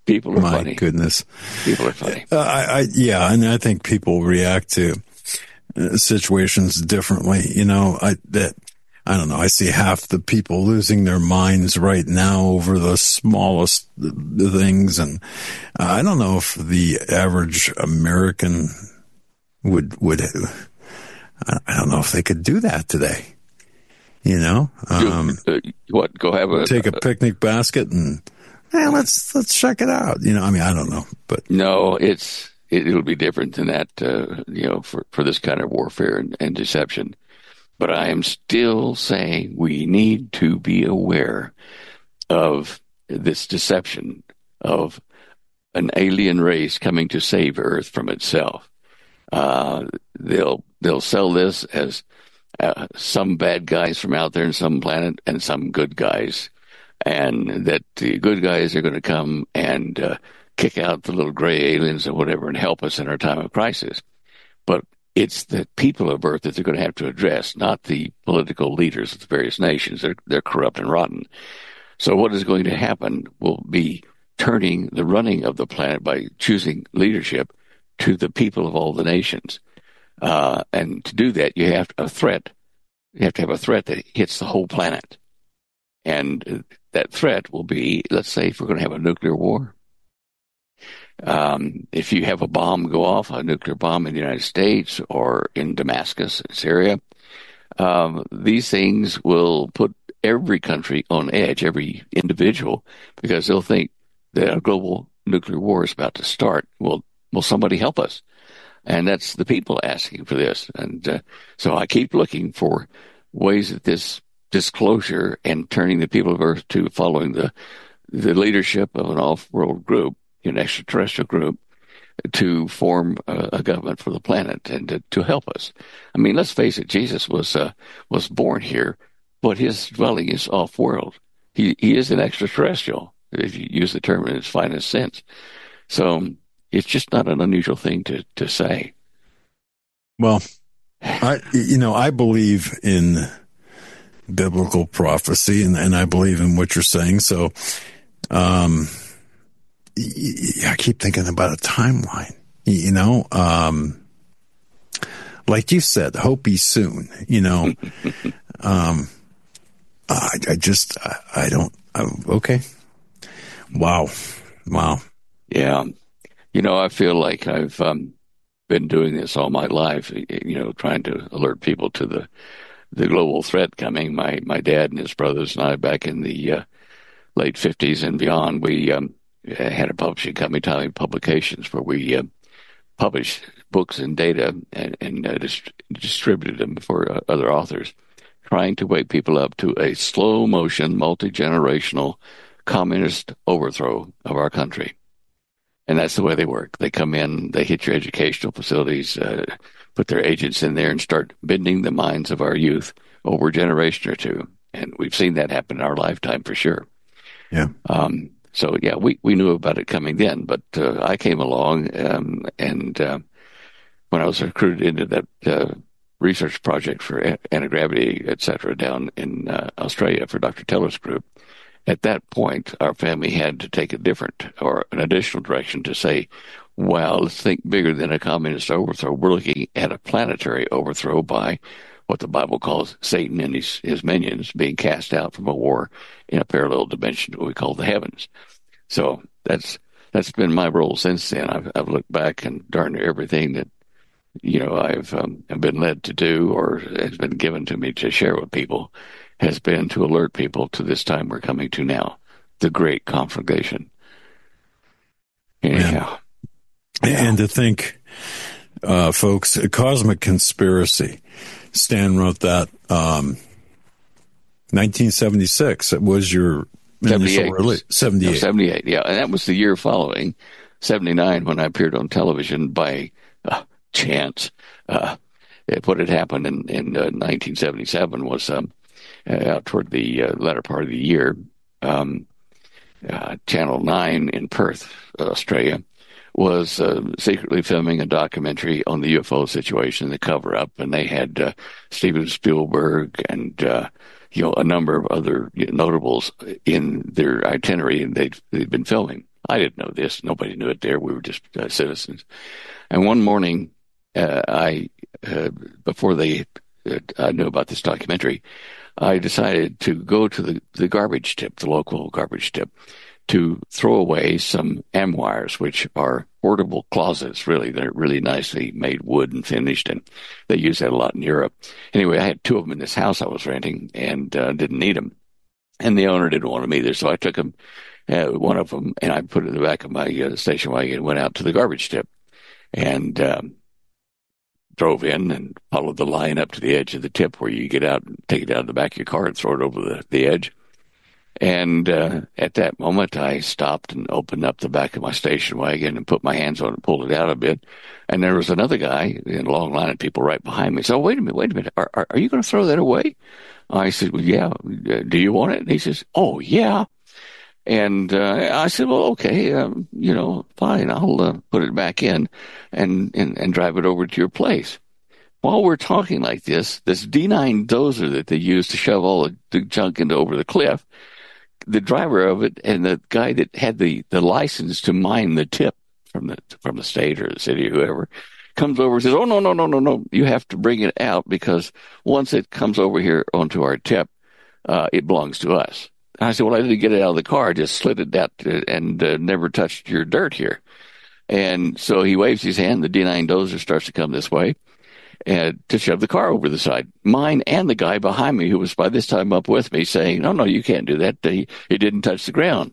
People are My funny. goodness. People are funny. Yeah, and I think people react to situations differently. You know, I don't know. I see half the people losing their minds right now over the smallest things, and I don't know if the average American would. I don't know if they could do that today. You know, what? Go have take a picnic basket and let's check it out. You know, I mean, I don't know, but no, it'll be different than that. For this kind of warfare and deception. But I am still saying we need to be aware of this deception of an alien race coming to save Earth from itself. They'll sell this as some bad guys from out there in some planet and some good guys, and that the good guys are going to come and kick out the little gray aliens or whatever and help us in our time of crisis. But it's the people of Earth that they're going to have to address, not the political leaders of the various nations. They're corrupt and rotten. So what is going to happen will be turning the running of the planet by choosing leadership to the people of all the nations. And to do that, you have a threat. You have to have a threat that hits the whole planet. And that threat will be, let's say, if we're going to have a nuclear war. If you have a bomb go off, a nuclear bomb in the United States or in Damascus, Syria, these things will put every country on edge, every individual, because they'll think that a global nuclear war is about to start. Will somebody help us? And that's the people asking for this. And so I keep looking for ways that this disclosure and turning the people of Earth to following the leadership of an off-world group, an extraterrestrial group, to form a government for the planet and to help us. I mean, let's face it, Jesus was born here, but his dwelling is off-world. He is an extraterrestrial, if you use the term in its finest sense. So it's just not an unusual thing to say. Well, I believe in biblical prophecy, and I believe in what you're saying. So, I keep thinking about a timeline, like you said, hope be soon, okay. Wow. Yeah. I feel like I've been doing this all my life, trying to alert people to the global threat coming. My dad and his brothers and I, back in the late 50s and beyond, we had a publishing company, Timely Publications, where we published books and data and distributed them for other authors, trying to wake people up to a slow-motion, multi-generational communist overthrow of our country. And that's the way they work. They come in, they hit your educational facilities, put their agents in there and start bending the minds of our youth over a generation or two. And we've seen that happen in our lifetime for sure. Yeah. So, we knew about it coming then, but I came along and when I was recruited into that research project for anti-gravity, et cetera, down in Australia for Dr. Teller's group, at that point, our family had to take an additional direction to say, well, let's think bigger than a communist overthrow. We're looking at a planetary overthrow by what the Bible calls Satan and his minions being cast out from a war in a parallel dimension that we call the heavens. So that's been my role since then. I've looked back and darn near everything that I've been led to do or has been given to me to share with people has been to alert people to this time we're coming to now, the great conflagration. Anyhow. And to think, folks, a cosmic conspiracy. Stan wrote that 1976. It was your initial release. 78. No, 78, yeah. And that was the year following 79 when I appeared on television by chance. What had happened in 1977 was out toward the latter part of the year, Channel 9 in Perth, Australia, was secretly filming a documentary on the UFO situation, the cover-up, and they had Steven Spielberg and a number of other notables in their itinerary, and they'd been filming I didn't know this. Nobody knew it there. We were just citizens. And one morning, before I knew about this documentary, I decided to go to the garbage tip, the local garbage tip, to throw away some amwires, which are portable closets, really. They're really nicely made wood and finished, and they use that a lot in Europe. Anyway, I had 2 of them in this house I was renting and didn't need them. And the owner didn't want them either, so I took them, one of them, and I put it in the back of my station wagon and went out to the garbage tip and drove in and followed the line up to the edge of the tip where you get out and take it out of the back of your car and throw it over the edge. And at that moment, I stopped and opened up the back of my station wagon and put my hands on it and pulled it out a bit. And there was another guy in a long line of people right behind me. So, wait a minute. Are you going to throw that away? I said, well, yeah. Do you want it? And he says, oh, yeah. And I said, well, okay, fine. I'll put it back in and drive it over to your place. While we're talking like this D9 dozer that they use to shove all the junk over the cliff, the driver of it and the guy that had the license to mine the tip from the state or the city or whoever comes over and says, oh, no. You have to bring it out because once it comes over here onto our tip, it belongs to us. And I said, well, I didn't get it out of the car. I just slid it out and never touched your dirt here. And so he waves his hand. The D9 dozer starts to come this way and to shove the car over the side. Mine and the guy behind me, who was by this time up with me, saying, no, you can't do that. It didn't touch the ground.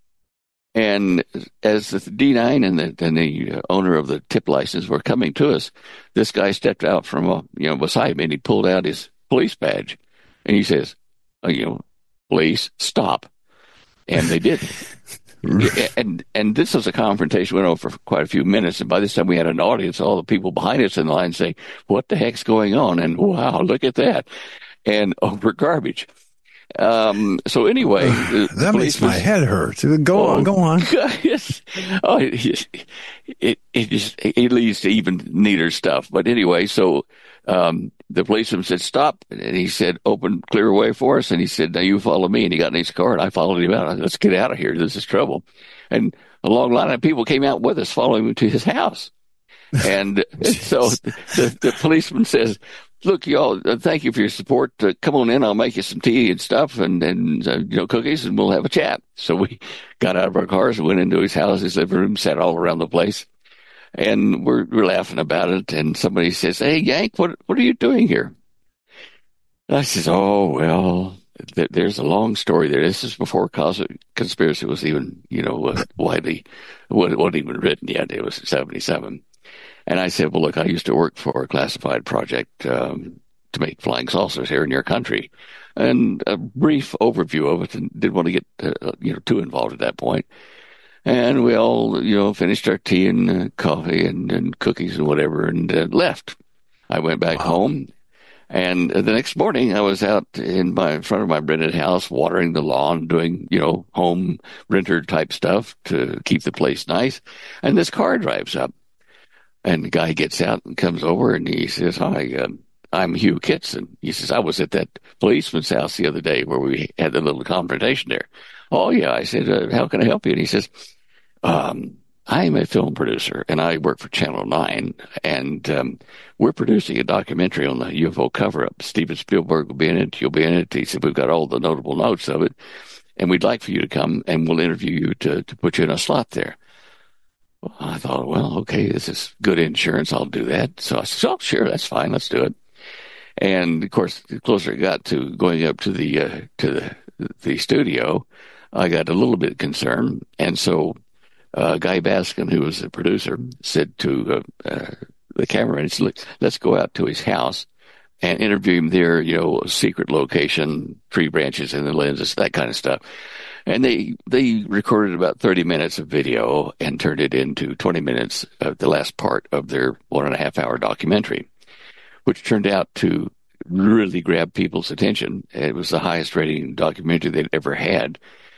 And as the D9 and the owner of the tip license were coming to us, this guy stepped out from beside me, and he pulled out his police badge. And he says, police, stop. And they did. And this was a confrontation went on for quite a few minutes. And by this time we had an audience, all the people behind us in the line saying, what the heck's going on? And wow, look at that. And over garbage. So anyway, that makes my head hurt. Go on. It leads to even neater stuff. But anyway, so the policeman said, stop. And he said, clear away for us. And he said, now you follow me. And he got in his car and I followed him out. I said, let's get out of here. This is trouble. And a long line of people came out with us, following him to his house. And so the policeman says, look, y'all, thank you for your support. Come on in. I'll make you some tea and stuff and cookies, and we'll have a chat. So we got out of our cars and went into his house, his living room, sat all around the place. And we're laughing about it. And somebody says, hey, Yank, what are you doing here? And I says, oh, well, there's a long story there. This is before conspiracy was even, wasn't even written yet. It was 1977. And I said, well, look, I used to work for a classified project to make flying saucers here in your country. And a brief overview of it, and didn't want to get too involved at that point. And we all, finished our tea and coffee and cookies and whatever and left. I went back home. And the next morning I was out in front of my rented house, watering the lawn, doing, home renter type stuff to keep the place nice. And this car drives up. And the guy gets out and comes over and he says, hi, I'm Hugh Kitson. He says, I was at that policeman's house the other day where we had the little confrontation there. Oh, yeah. I said, how can I help you? And he says, I'm a film producer and I work for Channel 9. And we're producing a documentary on the UFO cover-up. Steven Spielberg will be in it. You'll be in it. He said, we've got all the notable notes of it. And we'd like for you to come and we'll interview you to put you in a slot there. Well, I thought, well, okay, this is good insurance. I'll do that. So I said, oh, sure, that's fine. Let's do it. And of course, the closer it got to going up to the studio, I got a little bit concerned. And so Guy Baskin, who was the producer, said to the cameraman, let's go out to his house and interview him there, a secret location, tree branches in the lenses, that kind of stuff. And they recorded about 30 minutes of video and turned it into 20 minutes of the last part of their 1.5-hour documentary, which turned out to really grab people's attention. It was the highest rating documentary they'd ever had.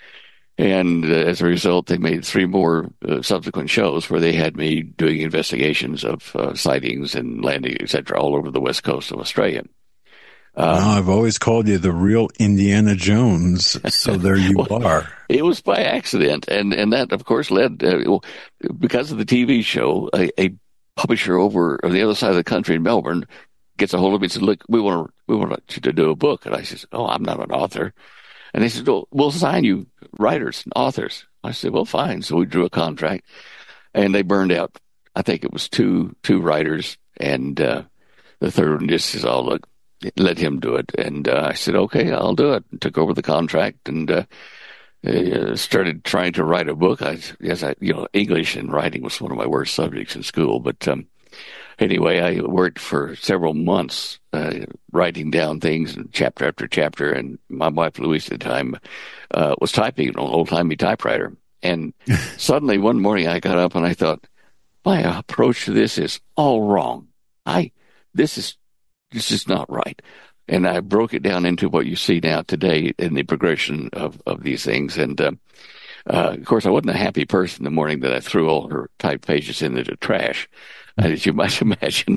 And as a result, they made 3 more subsequent shows where they had me doing investigations of sightings and landing, et cetera, all over the west coast of Australia. I've always called you the real Indiana Jones, so there you are. It was by accident, and that, of course, led, because of the TV show, a publisher over on the other side of the country in Melbourne gets a hold of me and said, look, we want you to do a book. And I said, oh, I'm not an author. And they said, well, we'll sign you writers and authors. I said, well, fine. So we drew a contract, and they burned out, I think it was two writers, and the third one just says, oh, look, let him do it. And I said, okay, I'll do it. And took over the contract and started trying to write a book. English and writing was one of my worst subjects in school. But anyway, I worked for several months writing down things, chapter after chapter. And my wife, Louise, at the time, was typing on an old-timey typewriter. And suddenly one morning I got up and I thought, my approach to this is all wrong. This is not right. And I broke it down into what you see now today in the progression of these things. And, of course, I wasn't a happy person the morning that I threw all her typed pages into the trash, as you might imagine.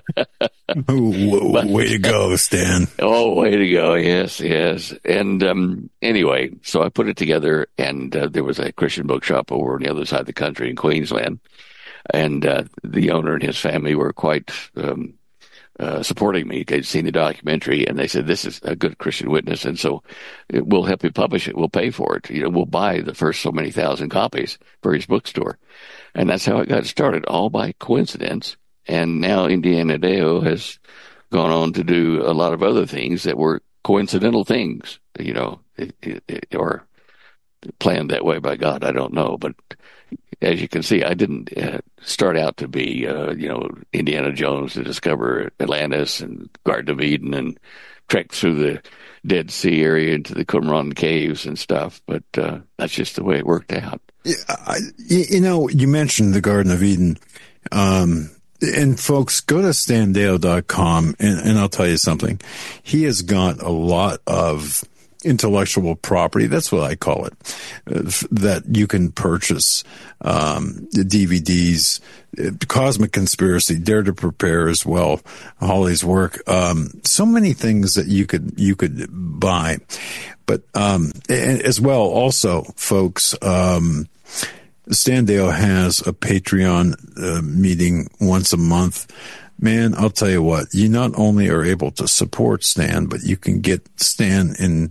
Way to go, Stan. Oh, way to go. Yes. And anyway, so I put it together, and there was a Christian bookshop over on the other side of the country in Queensland. And the owner and his family were quite supporting me. They'd seen the documentary, and they said, this is a good Christian witness, and so we'll help you publish it. We'll pay for it. We'll buy the first so many thousand copies for his bookstore. And that's how it got started, all by coincidence. And now Indiana Deo has gone on to do a lot of other things that were coincidental things, or planned that way by God. I don't know, but as you can see, I didn't start out to be, Indiana Jones to discover Atlantis and Garden of Eden and trek through the Dead Sea area into the Qumran caves and stuff. But that's just the way it worked out. You mentioned the Garden of Eden. And folks, go to standeo.com and I'll tell you something. He has got a lot of intellectual property, that's what I call it, that you can purchase, the DVDs, Cosmic Conspiracy, Dare to Prepare as well, Holly's work, so many things that you could buy. But and as well, also, folks, Stan Deyo has a Patreon meeting once a month. Man, I'll tell you what, you not only are able to support Stan, but you can get Stan in,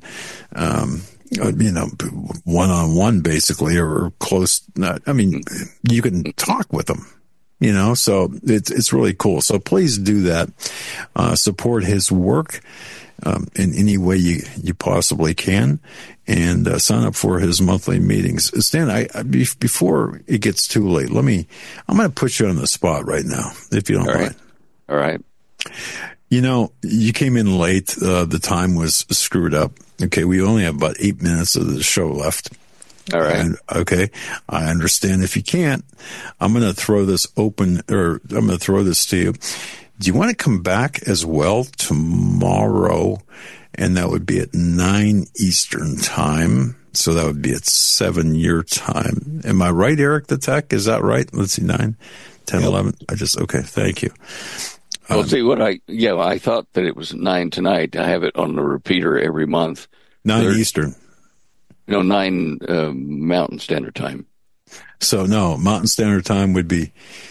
one-on-one basically, or close. You can talk with him, so it's really cool. So please do that. Support his work, in any way you possibly can, and sign up for his monthly meetings. Stan, before it gets too late, I'm going to put you on the spot right now, if you don't mind. All right. You came in late. The time was screwed up. Okay. We only have about 8 minutes of the show left. All right. Okay. I understand. If you can't, I'm going to throw this open, or I'm going to throw this to you. Do you want to come back as well tomorrow? And that would be at 9 Eastern time. So that would be at 7 your time. Am I right, Eric the Tech? Is that right? Let's see, 9, 10, 11. Okay. Thank you. Well, see I thought that it was 9 tonight. I have it on the repeater every month. 9 Eastern. 9 Mountain Standard Time. So no, Mountain Standard Time would be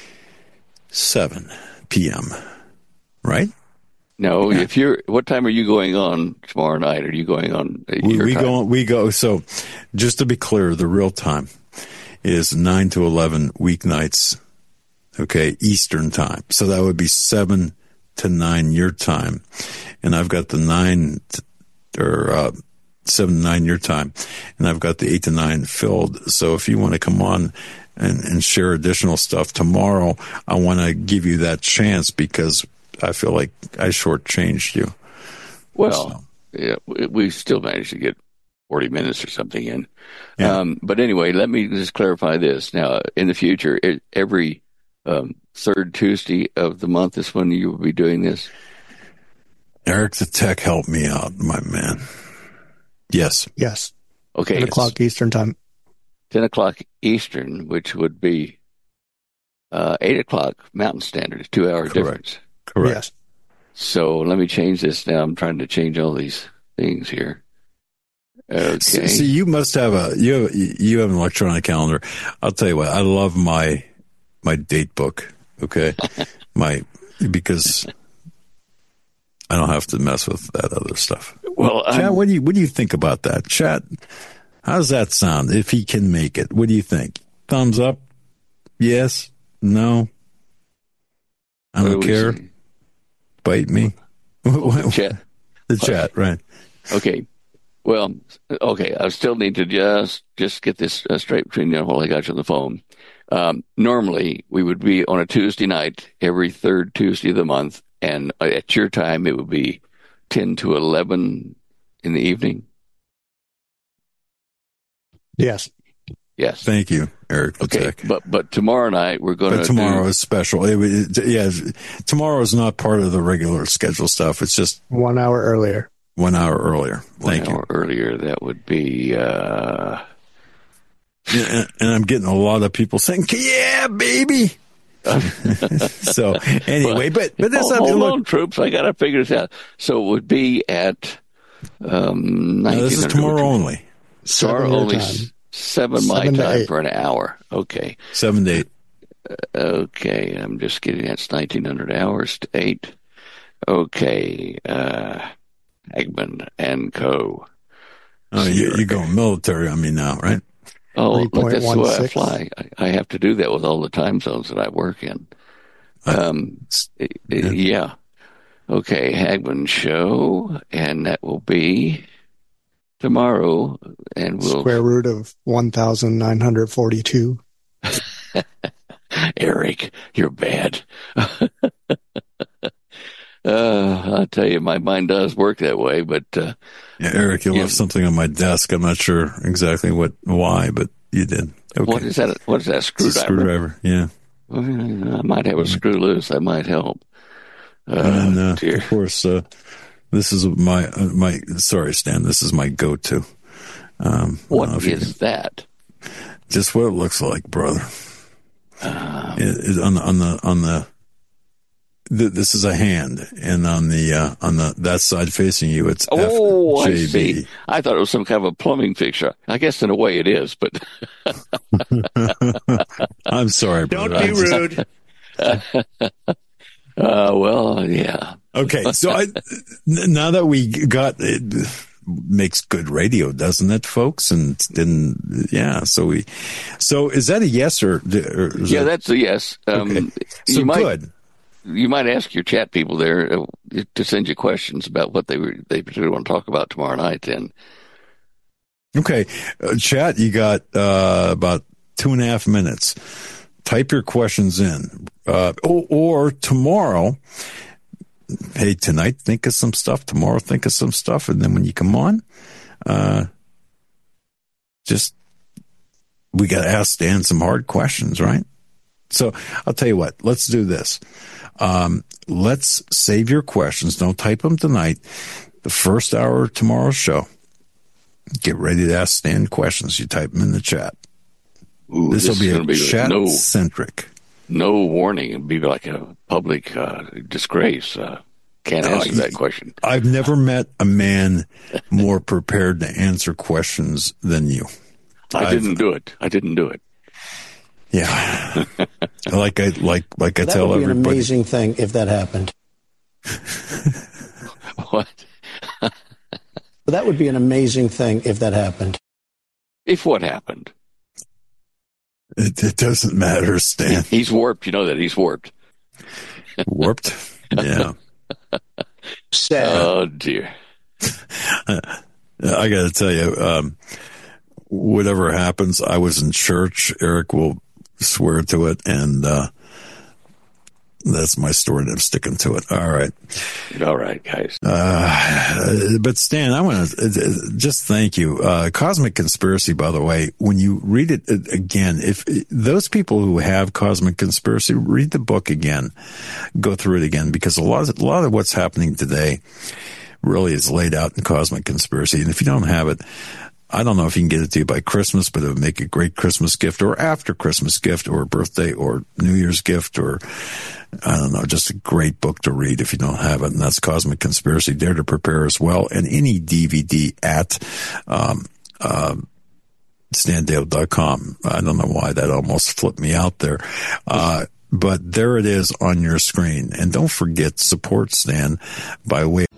7 p.m. Right? No, what time are you going on tomorrow night? Are you going on your time? We go. So just to be clear, the real time is 9 to 11 weeknights. Okay, Eastern time. So that would be 7 to 9 your time. And I've got the 7 to 9 your time. And I've got the 8 to 9 filled. So if you want to come on and share additional stuff tomorrow, I want to give you that chance, because I feel like I shortchanged you. Well, yeah, we still managed to get 40 minutes or something in. Yeah. But anyway, let me just clarify this. Now, in the future, every third Tuesday of the month is when you will be doing this? Eric the Tech, help me out, my man. Yes. Okay. 10 o'clock Eastern time. 10 o'clock Eastern, which would be 8 o'clock Mountain Standard, 2 hour difference. Correct. So let me change this now. I'm trying to change all these things here. Okay. So you must have you have an electronic calendar. I'll tell you what, I love my date book. Okay. Because I don't have to mess with that other stuff. Well, Chat, what do you think about that? Chat, how does that sound? If he can make it, what do you think? Thumbs up? Yes? No? I don't care. Bite me. Chat. The chat, right? Okay. Well, okay. I still need to just get this straight between you while I got you on the phone. Normally, we would be on a Tuesday night every third Tuesday of the month, and at your time, it would be 10 to 11 in the evening. Yes. Yes. Thank you, Eric. Okay, but tomorrow night we're going to. But tomorrow is special. Tomorrow is not part of the regular schedule stuff. It's just 1 hour earlier. 1 hour earlier. Thank you. 1 hour earlier. That would be. And I'm getting a lot of people saying, "Yeah, baby." So anyway, but there's hold on, troops. I got to figure this out. So it would be at. This is tomorrow only. Tomorrow only. 7 my time for an hour. Okay. 7 to 8. Okay. I'm just getting that's 1900 hours to 8. Okay. Hagman and Co. Oh, you're going military on me now, right? Oh, look, that's the way I fly. I have to do that with all the time zones that I work in. Yeah. Okay. Hagman show. And that will be tomorrow, and we'll square root of 1,942. Eric, you're bad. I'll tell you, my mind does work that way, but Eric, you left something on my desk. I'm not sure exactly why, but you did. Okay. What is that? What is that? Screwdriver? Yeah. I might have a screw loose. That might help. And of course, this is my sorry, Stan. This is my go-to. What is that? Just what it looks like, brother. This is a hand, and on the that side facing you, it's FJB. I see. I thought it was some kind of a plumbing fixture. I guess in a way it is, but I'm sorry, brother. Don't be rude. Well, yeah. Okay, so now that we got it, makes good radio, doesn't it, folks? And then, yeah. So is that a yes or that's a yes. Okay. So good. You might ask your chat people there to send you questions about what they particularly want to talk about tomorrow night. Then, okay, chat. You got about 2.5 minutes. Type your questions in, or tomorrow. Hey, tonight think of some stuff. Tomorrow think of some stuff, and then when you come on, we got to ask Stan some hard questions, right? So I'll tell you what. Let's do this. Let's save your questions. Don't type them tonight. The first hour of tomorrow's show. Get ready to ask Stan questions. You type them in the chat. Ooh, this will be a chat-centric. No warning. It'd be like a public disgrace. Can't answer that question. I've never met a man more prepared to answer questions than you. I didn't do it. Yeah. like I tell everybody. That would be an amazing thing if that happened. What? That would be an amazing thing if that happened. If what happened? It doesn't matter, Stan. He's warped. You know that he's warped. Warped? Yeah. Sad. Oh, dear. I got to tell you, whatever happens, I was in church. Eric will swear to it, and that's my story, and I'm sticking to it. All right, guys. But Stan, I want to just thank you. Cosmic Conspiracy, by the way, when you read it again, if those people who have Cosmic Conspiracy, read the book again, go through it again, because a lot of what's happening today really is laid out in Cosmic Conspiracy, and if you don't have it, I don't know if you can get it to you by Christmas, but it would make a great Christmas gift or after Christmas gift or birthday or New Year's gift or, I don't know, just a great book to read if you don't have it. And that's Cosmic Conspiracy, Dare to Prepare as well. And any DVD at StanDale.com. I don't know why that almost flipped me out there. But there it is on your screen. And don't forget, support Stan by way